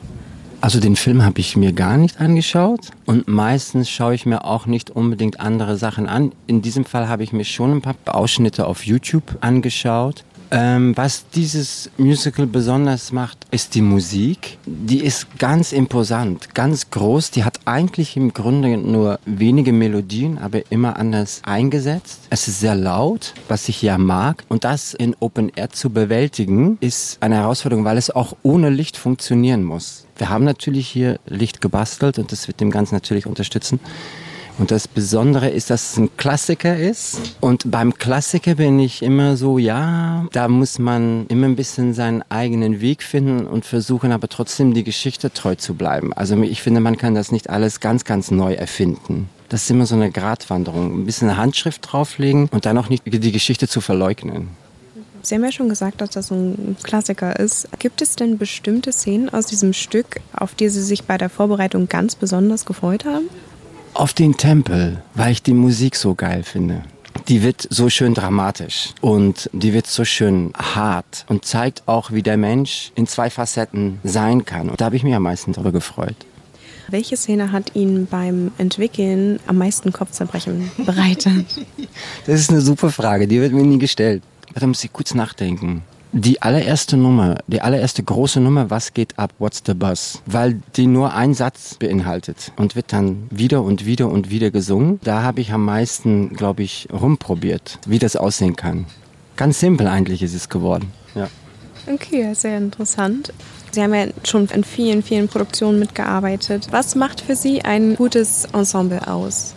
Also den Film habe ich mir gar nicht angeschaut und meistens schaue ich mir auch nicht unbedingt andere Sachen an. In diesem Fall habe ich mir schon ein paar Ausschnitte auf YouTube angeschaut. Was dieses Musical besonders macht, ist die Musik. Die ist ganz imposant, ganz groß. Die hat eigentlich im Grunde nur wenige Melodien, aber immer anders eingesetzt. Es ist sehr laut, was ich ja mag. Und das in Open Air zu bewältigen, ist eine Herausforderung, weil es auch ohne Licht funktionieren muss. Wir haben natürlich hier Licht gebastelt und das wird dem Ganzen natürlich unterstützen. Und das Besondere ist, dass es ein Klassiker ist. Und beim Klassiker bin ich immer so, ja, da muss man immer ein bisschen seinen eigenen Weg finden und versuchen, aber trotzdem die Geschichte treu zu bleiben. Also ich finde, man kann das nicht alles ganz, ganz neu erfinden. Das ist immer so eine Gratwanderung. Ein bisschen eine Handschrift drauflegen und dann auch nicht die Geschichte zu verleugnen. Sie haben ja schon gesagt, dass das so ein Klassiker ist. Gibt es denn bestimmte Szenen aus diesem Stück, auf die Sie sich bei der Vorbereitung ganz besonders gefreut haben? Auf den Tempel, weil ich die Musik so geil finde. Die wird so schön dramatisch und die wird so schön hart und zeigt auch, wie der Mensch in zwei Facetten sein kann. Und da habe ich mich am meisten darüber gefreut. Welche Szene hat Ihnen beim Entwickeln am meisten Kopfzerbrechen bereitet? Das ist eine super Frage, die wird mir nie gestellt. Da muss ich kurz nachdenken. Die allererste Nummer, die allererste große Nummer, was geht ab, what's the buzz? Weil die nur einen Satz beinhaltet und wird dann wieder und wieder und wieder gesungen. Da habe ich am meisten, glaube ich, rumprobiert, wie das aussehen kann. Ganz simpel eigentlich ist es geworden. Ja. Okay, sehr interessant. Sie haben ja schon in vielen, vielen Produktionen mitgearbeitet. Was macht für Sie ein gutes Ensemble aus?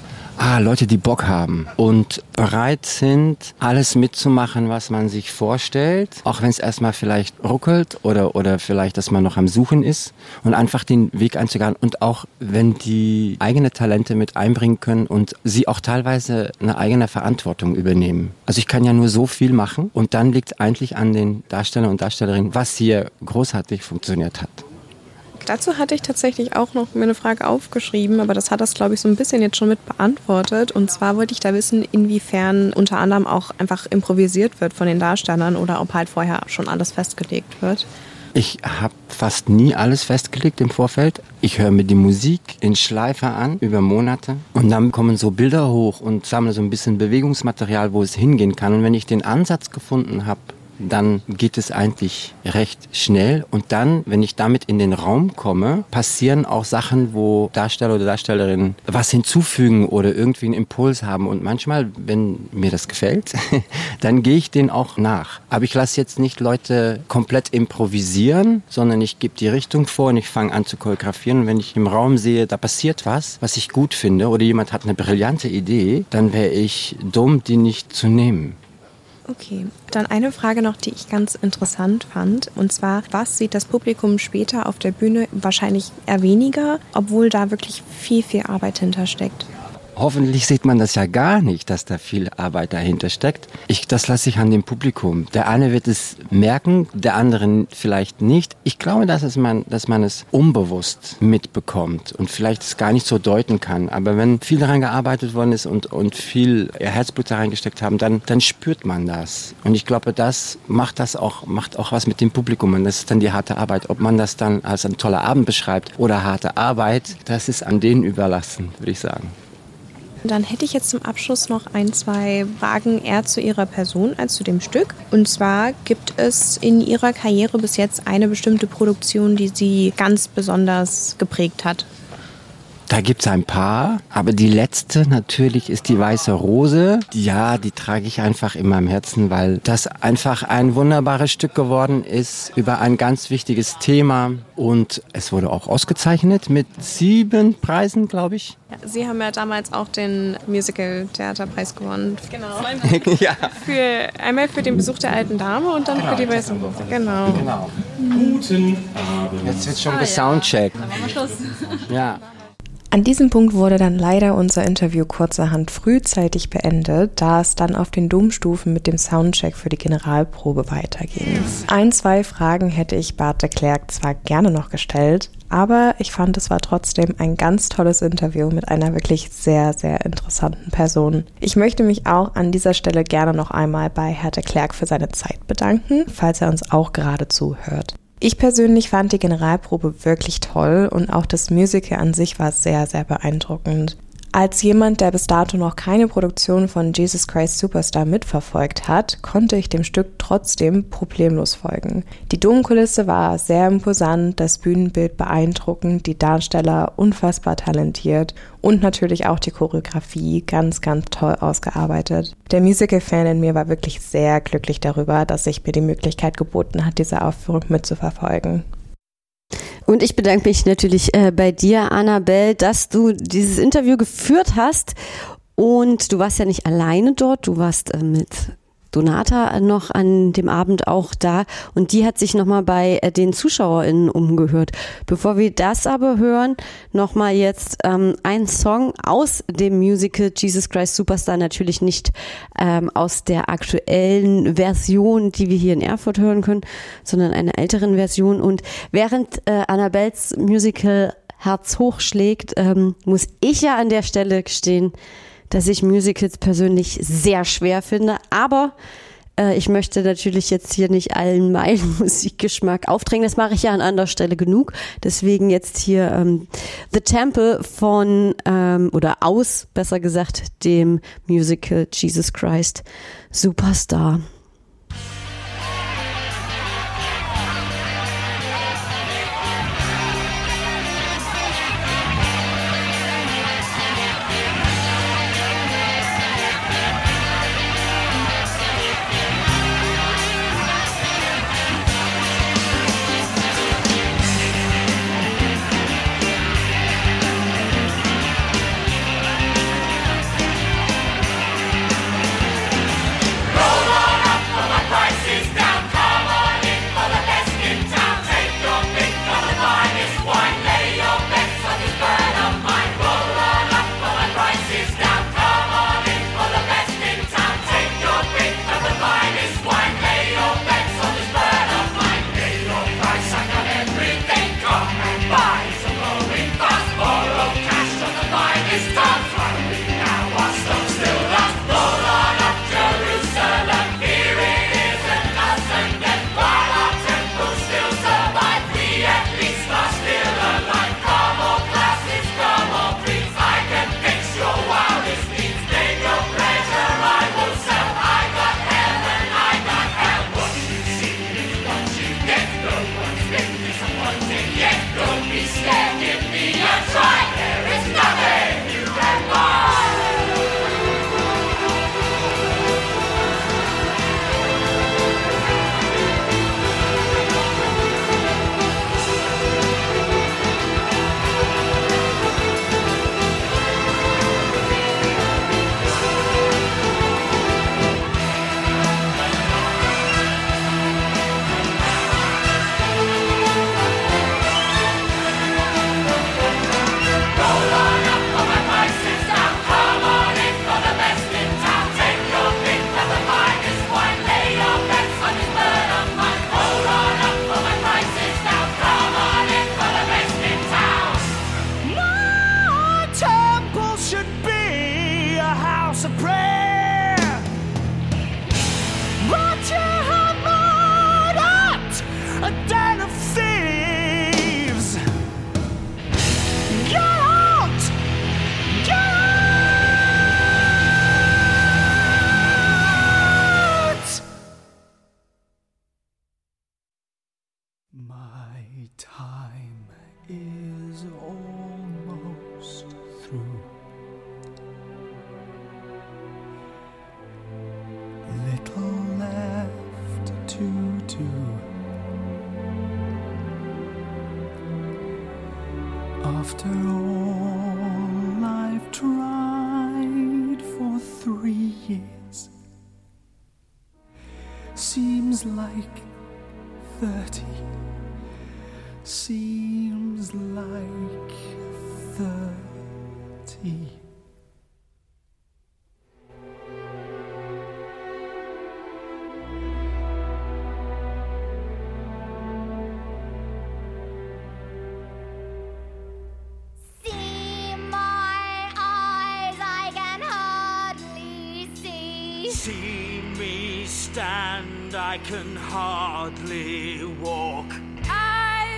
Leute, die Bock haben und bereit sind, alles mitzumachen, was man sich vorstellt. Auch wenn es erstmal vielleicht ruckelt oder vielleicht, dass man noch am Suchen ist und einfach den Weg einzugehen. Und auch, wenn die eigene Talente mit einbringen können und sie auch teilweise eine eigene Verantwortung übernehmen. Also ich kann ja nur so viel machen und dann liegt es eigentlich an den Darstellern und Darstellerinnen, was hier großartig funktioniert hat. Dazu hatte ich tatsächlich auch noch mir eine Frage aufgeschrieben, aber das hat das, glaube ich, so ein bisschen jetzt schon mit beantwortet. Und zwar wollte ich da wissen, inwiefern unter anderem auch einfach improvisiert wird von den Darstellern oder ob halt vorher schon alles festgelegt wird. Ich habe fast nie alles festgelegt im Vorfeld. Ich höre mir die Musik in Schleife an über Monate und dann kommen so Bilder hoch und sammle so ein bisschen Bewegungsmaterial, wo es hingehen kann. Und wenn ich den Ansatz gefunden habe, dann geht es eigentlich recht schnell. Und dann, wenn ich damit in den Raum komme, passieren auch Sachen, wo Darsteller oder Darstellerinnen was hinzufügen oder irgendwie einen Impuls haben. Und manchmal, wenn mir das gefällt, dann gehe ich denen auch nach. Aber ich lasse jetzt nicht Leute komplett improvisieren, sondern ich gebe die Richtung vor und ich fange an zu choreografieren. Und wenn ich im Raum sehe, da passiert was ich gut finde, oder jemand hat eine brillante Idee, dann wäre ich dumm, die nicht zu nehmen. Okay, dann eine Frage noch, die ich ganz interessant fand. Und zwar, was sieht das Publikum später auf der Bühne? Wahrscheinlich eher weniger, obwohl da wirklich viel, viel Arbeit hintersteckt. Hoffentlich sieht man das ja gar nicht, dass da viel Arbeit dahinter steckt. Das lasse ich an dem Publikum. Der eine wird es merken, der andere vielleicht nicht. Ich glaube, dass man es unbewusst mitbekommt und vielleicht es gar nicht so deuten kann. Aber wenn viel daran gearbeitet worden ist und viel Herzblut da reingesteckt haben, dann spürt man das. Und ich glaube, das macht auch was mit dem Publikum. Und das ist dann die harte Arbeit. Ob man das dann als ein toller Abend beschreibt oder harte Arbeit, das ist an denen überlassen, würde ich sagen. Dann hätte ich jetzt zum Abschluss noch 1-2 Fragen eher zu Ihrer Person als zu dem Stück. Und zwar, gibt es in Ihrer Karriere bis jetzt eine bestimmte Produktion, die Sie ganz besonders geprägt hat? Da gibt es ein paar, aber die letzte natürlich ist die Weiße Rose. Ja, die trage ich einfach in meinem Herzen, weil das einfach ein wunderbares Stück geworden ist über ein ganz wichtiges Thema. Und es wurde auch ausgezeichnet mit 7 Preisen, glaube ich. Ja, Sie haben ja damals auch den Musical-Theaterpreis gewonnen. Genau. Ja. Einmal für den Besuch der alten Dame und dann für die Weiße Rose. Genau. Guten Abend. Jetzt wird schon gesoundcheckt. Dann machen wir Schluss. Ja. An diesem Punkt wurde dann leider unser Interview kurzerhand frühzeitig beendet, da es dann auf den Domstufen mit dem Soundcheck für die Generalprobe weiterging. 1-2 Fragen hätte ich Bart de Klerk zwar gerne noch gestellt, aber ich fand, es war trotzdem ein ganz tolles Interview mit einer wirklich sehr, sehr interessanten Person. Ich möchte mich auch an dieser Stelle gerne noch einmal bei Herr de Klerk für seine Zeit bedanken, falls er uns auch gerade zuhört. Ich persönlich fand die Generalprobe wirklich toll und auch das Musical an sich war sehr, sehr beeindruckend. Als jemand, der bis dato noch keine Produktion von Jesus Christ Superstar mitverfolgt hat, konnte ich dem Stück trotzdem problemlos folgen. Die Domkulisse war sehr imposant, das Bühnenbild beeindruckend, die Darsteller unfassbar talentiert und natürlich auch die Choreografie ganz, ganz toll ausgearbeitet. Der Musical-Fan in mir war wirklich sehr glücklich darüber, dass sich mir die Möglichkeit geboten hat, diese Aufführung mitzuverfolgen. Und ich bedanke mich natürlich bei dir, Annabelle, dass du dieses Interview geführt hast. Und du warst ja nicht alleine dort, du warst mit Donata noch an dem Abend auch da. Und die hat sich nochmal bei den ZuschauerInnen umgehört. Bevor wir das aber hören, nochmal jetzt ein Song aus dem Musical Jesus Christ Superstar. Natürlich nicht aus der aktuellen Version, die wir hier in Erfurt hören können, sondern einer älteren Version. Und während Annabelles Musical Herz hochschlägt, muss ich ja an der Stelle gestehen, dass ich Musicals persönlich sehr schwer finde, aber ich möchte natürlich jetzt hier nicht allen meinen Musikgeschmack aufdrängen, das mache ich ja an anderer Stelle genug, deswegen jetzt hier The Temple von, oder aus, besser gesagt, dem Musical Jesus Christ Superstar. Roll on After all I've tried for 3 years, seems like 30, seems like 30. See me stand, I can hardly walk. I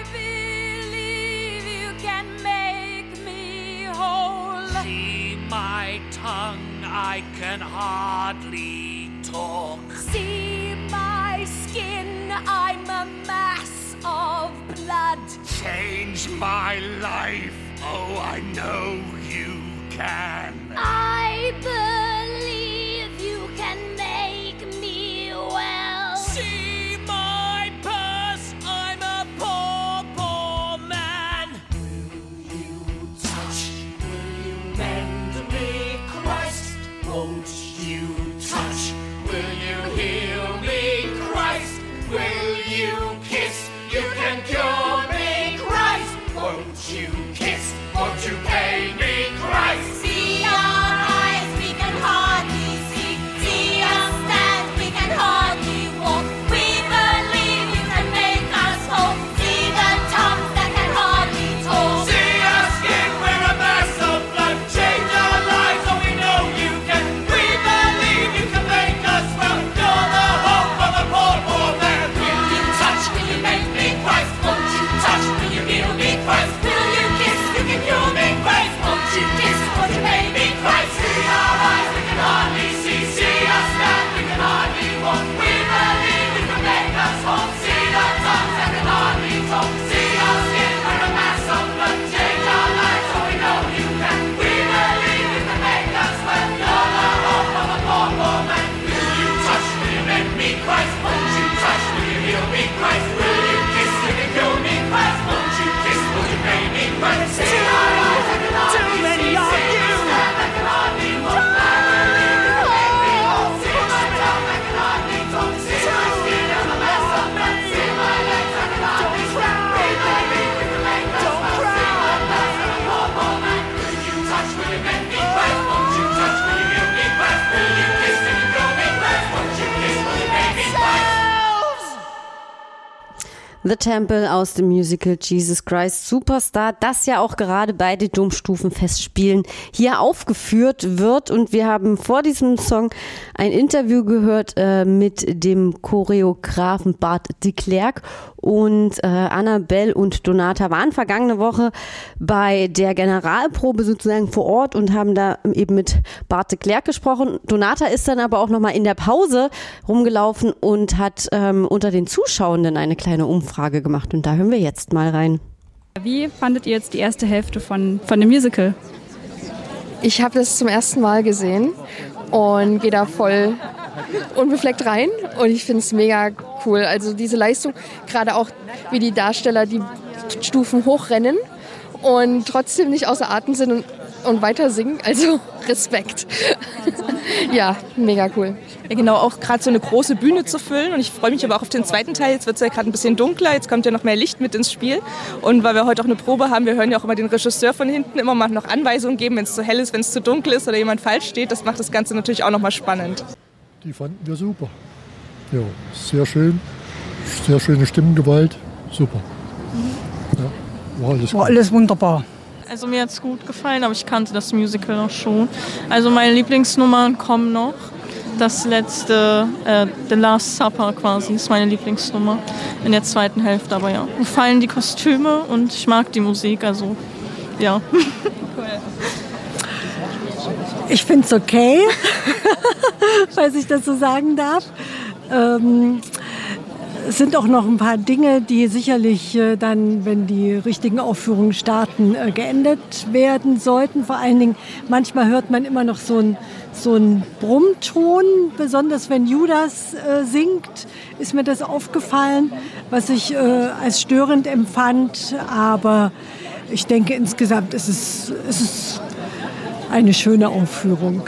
believe you can make me whole. See my tongue, I can hardly talk. See my skin, I'm a mass of blood. Change my life, oh, I know you can. I believe you can make me well. See my purse, I'm a poor, poor man. Will you touch, will you mend me, Christ? Won't you touch, will you heal me, Christ? Will you kiss, you can cure me, Christ? Won't you kiss, won't you pay me, Christ? See our eyes, we can hardly see. See us stand, we can hardly walk. We believe you can make us whole. See the tongues that can hardly talk. See our skin, we're a mass of blood. Change our lives, oh we know you can. We believe you can make us well. You're the hope of a poor, poor man. Will you touch, will you make me Christ? Won't you touch, will you heal me, Christ? Will you kiss, you can cure me, Christ? Won't you kiss, won't you make me Christ? See our eyes, we can hardly see. See us stand, we can hardly walk. We believe you can make us whole. See the tongues that can hardly talk. See our skin, we're a mass of blood. Change our lives, so we know you can. We believe you can make us well. You're the hope of a poor, poor man. Will you touch, will you make me Christ? Won't you touch, will you heal me, Christ? Will you kiss, you can cure me, Christ? Won't you kiss, will you pay me, Christ? See our eyes, that can hardly see. Too many of you. That can hardly walk. I believe you can make me whole. See my tongue, that can hardly talk. See my skin, I'm a mass of blood. See my legs, I can hardly stand. We believe you can make us well. See my purse, I'm a poor, poor man. Will you touch, will you make me Christ? Won't you touch, will you heal me, Christ? Will you kiss, will you cure me, Christ? Won't you kiss, will you pay me, Christ? The Temple aus dem Musical Jesus Christ Superstar, das ja auch gerade bei den Domstufenfestspielen hier aufgeführt wird. Und wir haben vor diesem Song ein Interview gehört mit dem Choreografen Bart de Klerk. Und Annabelle und Donata waren vergangene Woche bei der Generalprobe sozusagen vor Ort und haben da eben mit Bart de Klerk gesprochen. Donata ist dann aber auch nochmal in der Pause rumgelaufen und hat unter den Zuschauenden eine kleine Umfrage gemacht. Und da hören wir jetzt mal rein. Wie fandet ihr jetzt die erste Hälfte von dem Musical? Ich habe das zum ersten Mal gesehen und gehe da voll unbefleckt rein und ich finde es mega cool. Also diese Leistung, gerade auch wie die Darsteller die Stufen hochrennen und trotzdem nicht außer Atem sind und weiter singen. Also Respekt. Ja, mega cool. Ja, genau, auch gerade so eine große Bühne zu füllen und ich freue mich aber auch auf den zweiten Teil. Jetzt wird es ja gerade ein bisschen dunkler, jetzt kommt ja noch mehr Licht mit ins Spiel und weil wir heute auch eine Probe haben, wir hören ja auch immer den Regisseur von hinten immer mal noch Anweisungen geben, wenn es zu hell ist, wenn es zu dunkel ist oder jemand falsch steht. Das macht das Ganze natürlich auch nochmal spannend. Die fanden wir super. Ja, sehr schön, sehr schöne Stimmengewalt, super. Ja, war alles wunderbar. Also mir hat es gut gefallen, aber ich kannte das Musical auch schon. Also meine Lieblingsnummern kommen noch. Das letzte, The Last Supper quasi, ist meine Lieblingsnummer in der zweiten Hälfte. Aber ja, mir gefallen die Kostüme und ich mag die Musik, also ja. Ich finde es okay, falls ich das so sagen darf. Es sind auch noch ein paar Dinge, die sicherlich dann, wenn die richtigen Aufführungen starten, geändert werden sollten. Vor allen Dingen, manchmal hört man immer noch so einen Brummton, besonders wenn Judas singt, ist mir das aufgefallen, was ich als störend empfand. Aber ich denke, insgesamt ist es eine schöne Aufführung.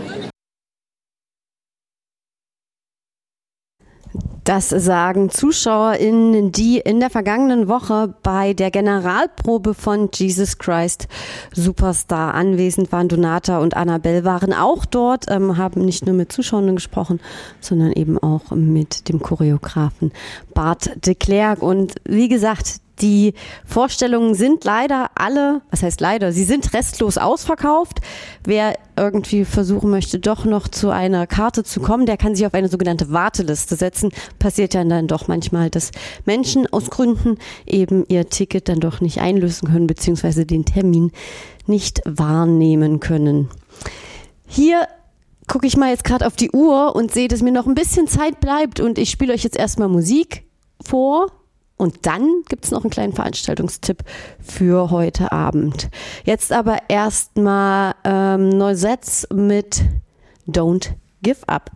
Das sagen ZuschauerInnen, die in der vergangenen Woche bei der Generalprobe von Jesus Christ Superstar anwesend waren. Donata und Annabelle waren auch dort, haben nicht nur mit Zuschauern gesprochen, sondern eben auch mit dem Choreografen Bart de Klerk. Und wie gesagt, die Vorstellungen sind leider alle, was heißt leider, sie sind restlos ausverkauft. Wer irgendwie versuchen möchte, doch noch zu einer Karte zu kommen, der kann sich auf eine sogenannte Warteliste setzen. Passiert ja dann doch manchmal, dass Menschen aus Gründen eben ihr Ticket dann doch nicht einlösen können, beziehungsweise den Termin nicht wahrnehmen können. Hier gucke ich mal jetzt gerade auf die Uhr und sehe, dass mir noch ein bisschen Zeit bleibt und ich spiele euch jetzt erstmal Musik vor. Und dann gibt es noch einen kleinen Veranstaltungstipp für heute Abend. Jetzt aber erstmal Noisettes mit Don't Give Up.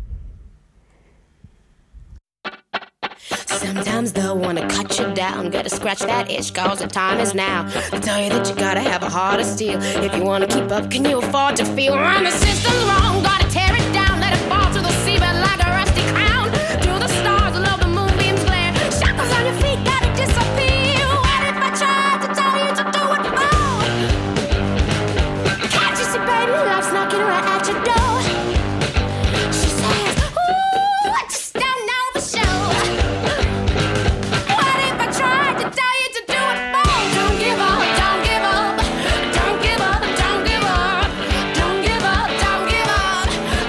Sometimes they'll wanna cut you down, gotta scratch that itch, cause the time is now. They tell you that you gotta have a heart of steel. If you wanna keep up, can you afford to feel? Run the system's wrong, gotta tear it down, let it fall to the seabed like a rusty crown. To the stars, love the moonbeams glare. Shackles on your feet, gotta disappear. What if I tried to tell you to do it all? Can't you see, baby, life's knocking right at your door. She says, ooh, I just don't know for sure. What if I tried to tell you to do it all? Don't give up, don't give up. Don't give up, don't give up. Don't give up, don't give up.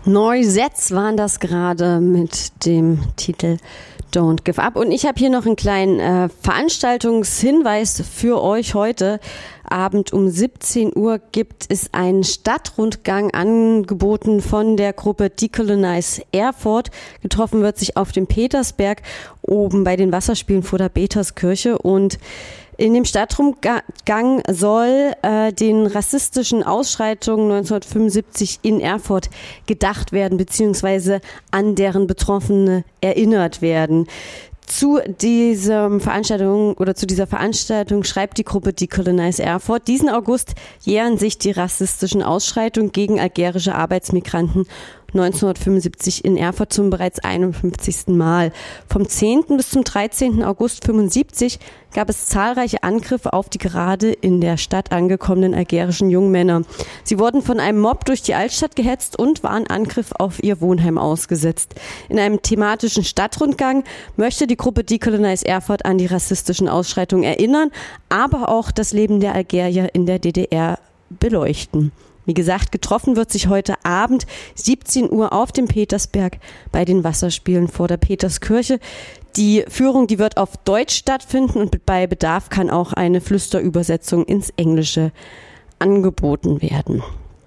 Noisettes waren das gerade mit dem Titel Don't Give Up. Und ich habe hier noch einen kleinen Veranstaltungshinweis für euch heute. Abend um 17 Uhr gibt es einen Stadtrundgang angeboten von der Gruppe Decolonize Erfurt. Getroffen wird sich auf dem Petersberg oben bei den Wasserspielen vor der Peterskirche. Und in dem Stadtrundgang soll den rassistischen Ausschreitungen 1975 in Erfurt gedacht werden, beziehungsweise an deren Betroffene erinnert werden. Zu dieser Veranstaltung schreibt die Gruppe Decolonize Erfurt: Diesen August jähren sich die rassistischen Ausschreitungen gegen algerische Arbeitsmigranten 1975 in Erfurt zum bereits 51. Mal. Vom 10. bis zum 13. August 1975 gab es zahlreiche Angriffe auf die gerade in der Stadt angekommenen algerischen jungen Männer. Sie wurden von einem Mob durch die Altstadt gehetzt und waren Angriff auf ihr Wohnheim ausgesetzt. In einem thematischen Stadtrundgang möchte die Gruppe Decolonize Erfurt an die rassistischen Ausschreitungen erinnern, aber auch das Leben der Algerier in der DDR beleuchten. Wie gesagt, getroffen wird sich heute Abend 17 Uhr auf dem Petersberg bei den Wasserspielen vor der Peterskirche. Die Führung, die wird auf Deutsch stattfinden und bei Bedarf kann auch eine Flüsterübersetzung ins Englische angeboten werden.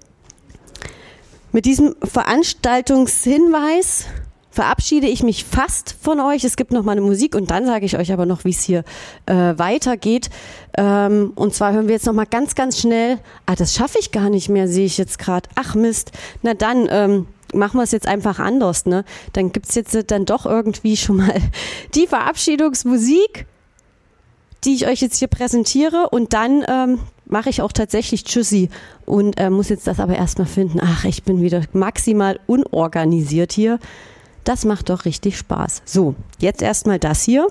Mit diesem Veranstaltungshinweis verabschiede ich mich fast von euch. Es gibt noch mal eine Musik und dann sage ich euch aber noch, wie es hier weitergeht. Und zwar hören wir jetzt noch mal ganz, ganz schnell. Das schaffe ich gar nicht mehr, sehe ich jetzt gerade. Ach Mist. Na dann machen wir es jetzt einfach anders, ne? Dann gibt's jetzt dann doch irgendwie schon mal die Verabschiedungsmusik, die ich euch jetzt hier präsentiere und dann mache ich auch tatsächlich Tschüssi und muss jetzt das aber erstmal finden. Ach, ich bin wieder maximal unorganisiert hier. Das macht doch richtig Spaß. So, jetzt erstmal das hier.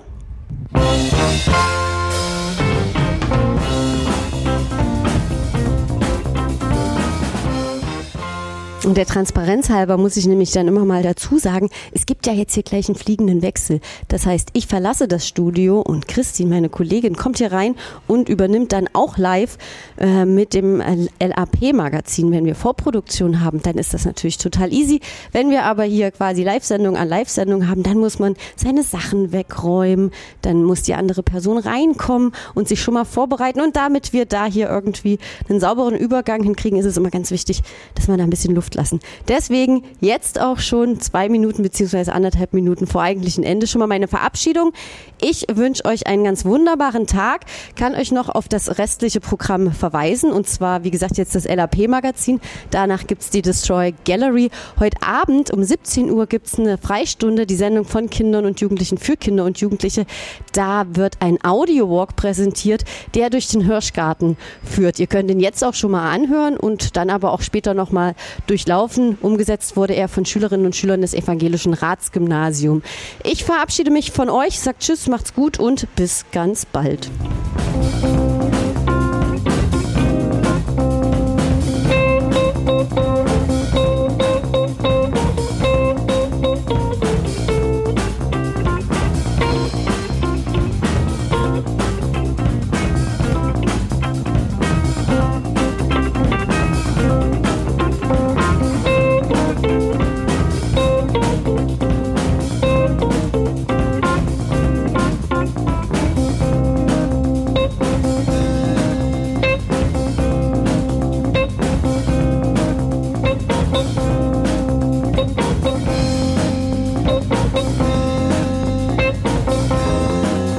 Und der Transparenz halber muss ich nämlich dann immer mal dazu sagen, es gibt ja jetzt hier gleich einen fliegenden Wechsel. Das heißt, ich verlasse das Studio und Christine, meine Kollegin, kommt hier rein und übernimmt dann auch live mit dem LAP-Magazin. Wenn wir Vorproduktion haben, dann ist das natürlich total easy. Wenn wir aber hier quasi Live-Sendung an Live-Sendung haben, dann muss man seine Sachen wegräumen, dann muss die andere Person reinkommen und sich schon mal vorbereiten. Und damit wir da hier irgendwie einen sauberen Übergang hinkriegen, ist es immer ganz wichtig, dass man da ein bisschen Luft lassen. Deswegen jetzt auch schon 2 Minuten bzw. 1,5 Minuten vor eigentlichen Ende schon mal meine Verabschiedung. Ich wünsche euch einen ganz wunderbaren Tag, kann euch noch auf das restliche Programm verweisen und zwar, wie gesagt, jetzt das LAP-Magazin. Danach gibt es die Destroy Gallery. Heute Abend um 17 Uhr gibt es eine Freistunde, die Sendung von Kindern und Jugendlichen für Kinder und Jugendliche. Da wird ein Audio-Walk präsentiert, der durch den Hirschgarten führt. Ihr könnt ihn jetzt auch schon mal anhören und dann aber auch später nochmal durchlaufen. Umgesetzt wurde er von Schülerinnen und Schülern des Evangelischen Ratsgymnasiums. Ich verabschiede mich von euch, sage Tschüss, macht's gut und bis ganz bald.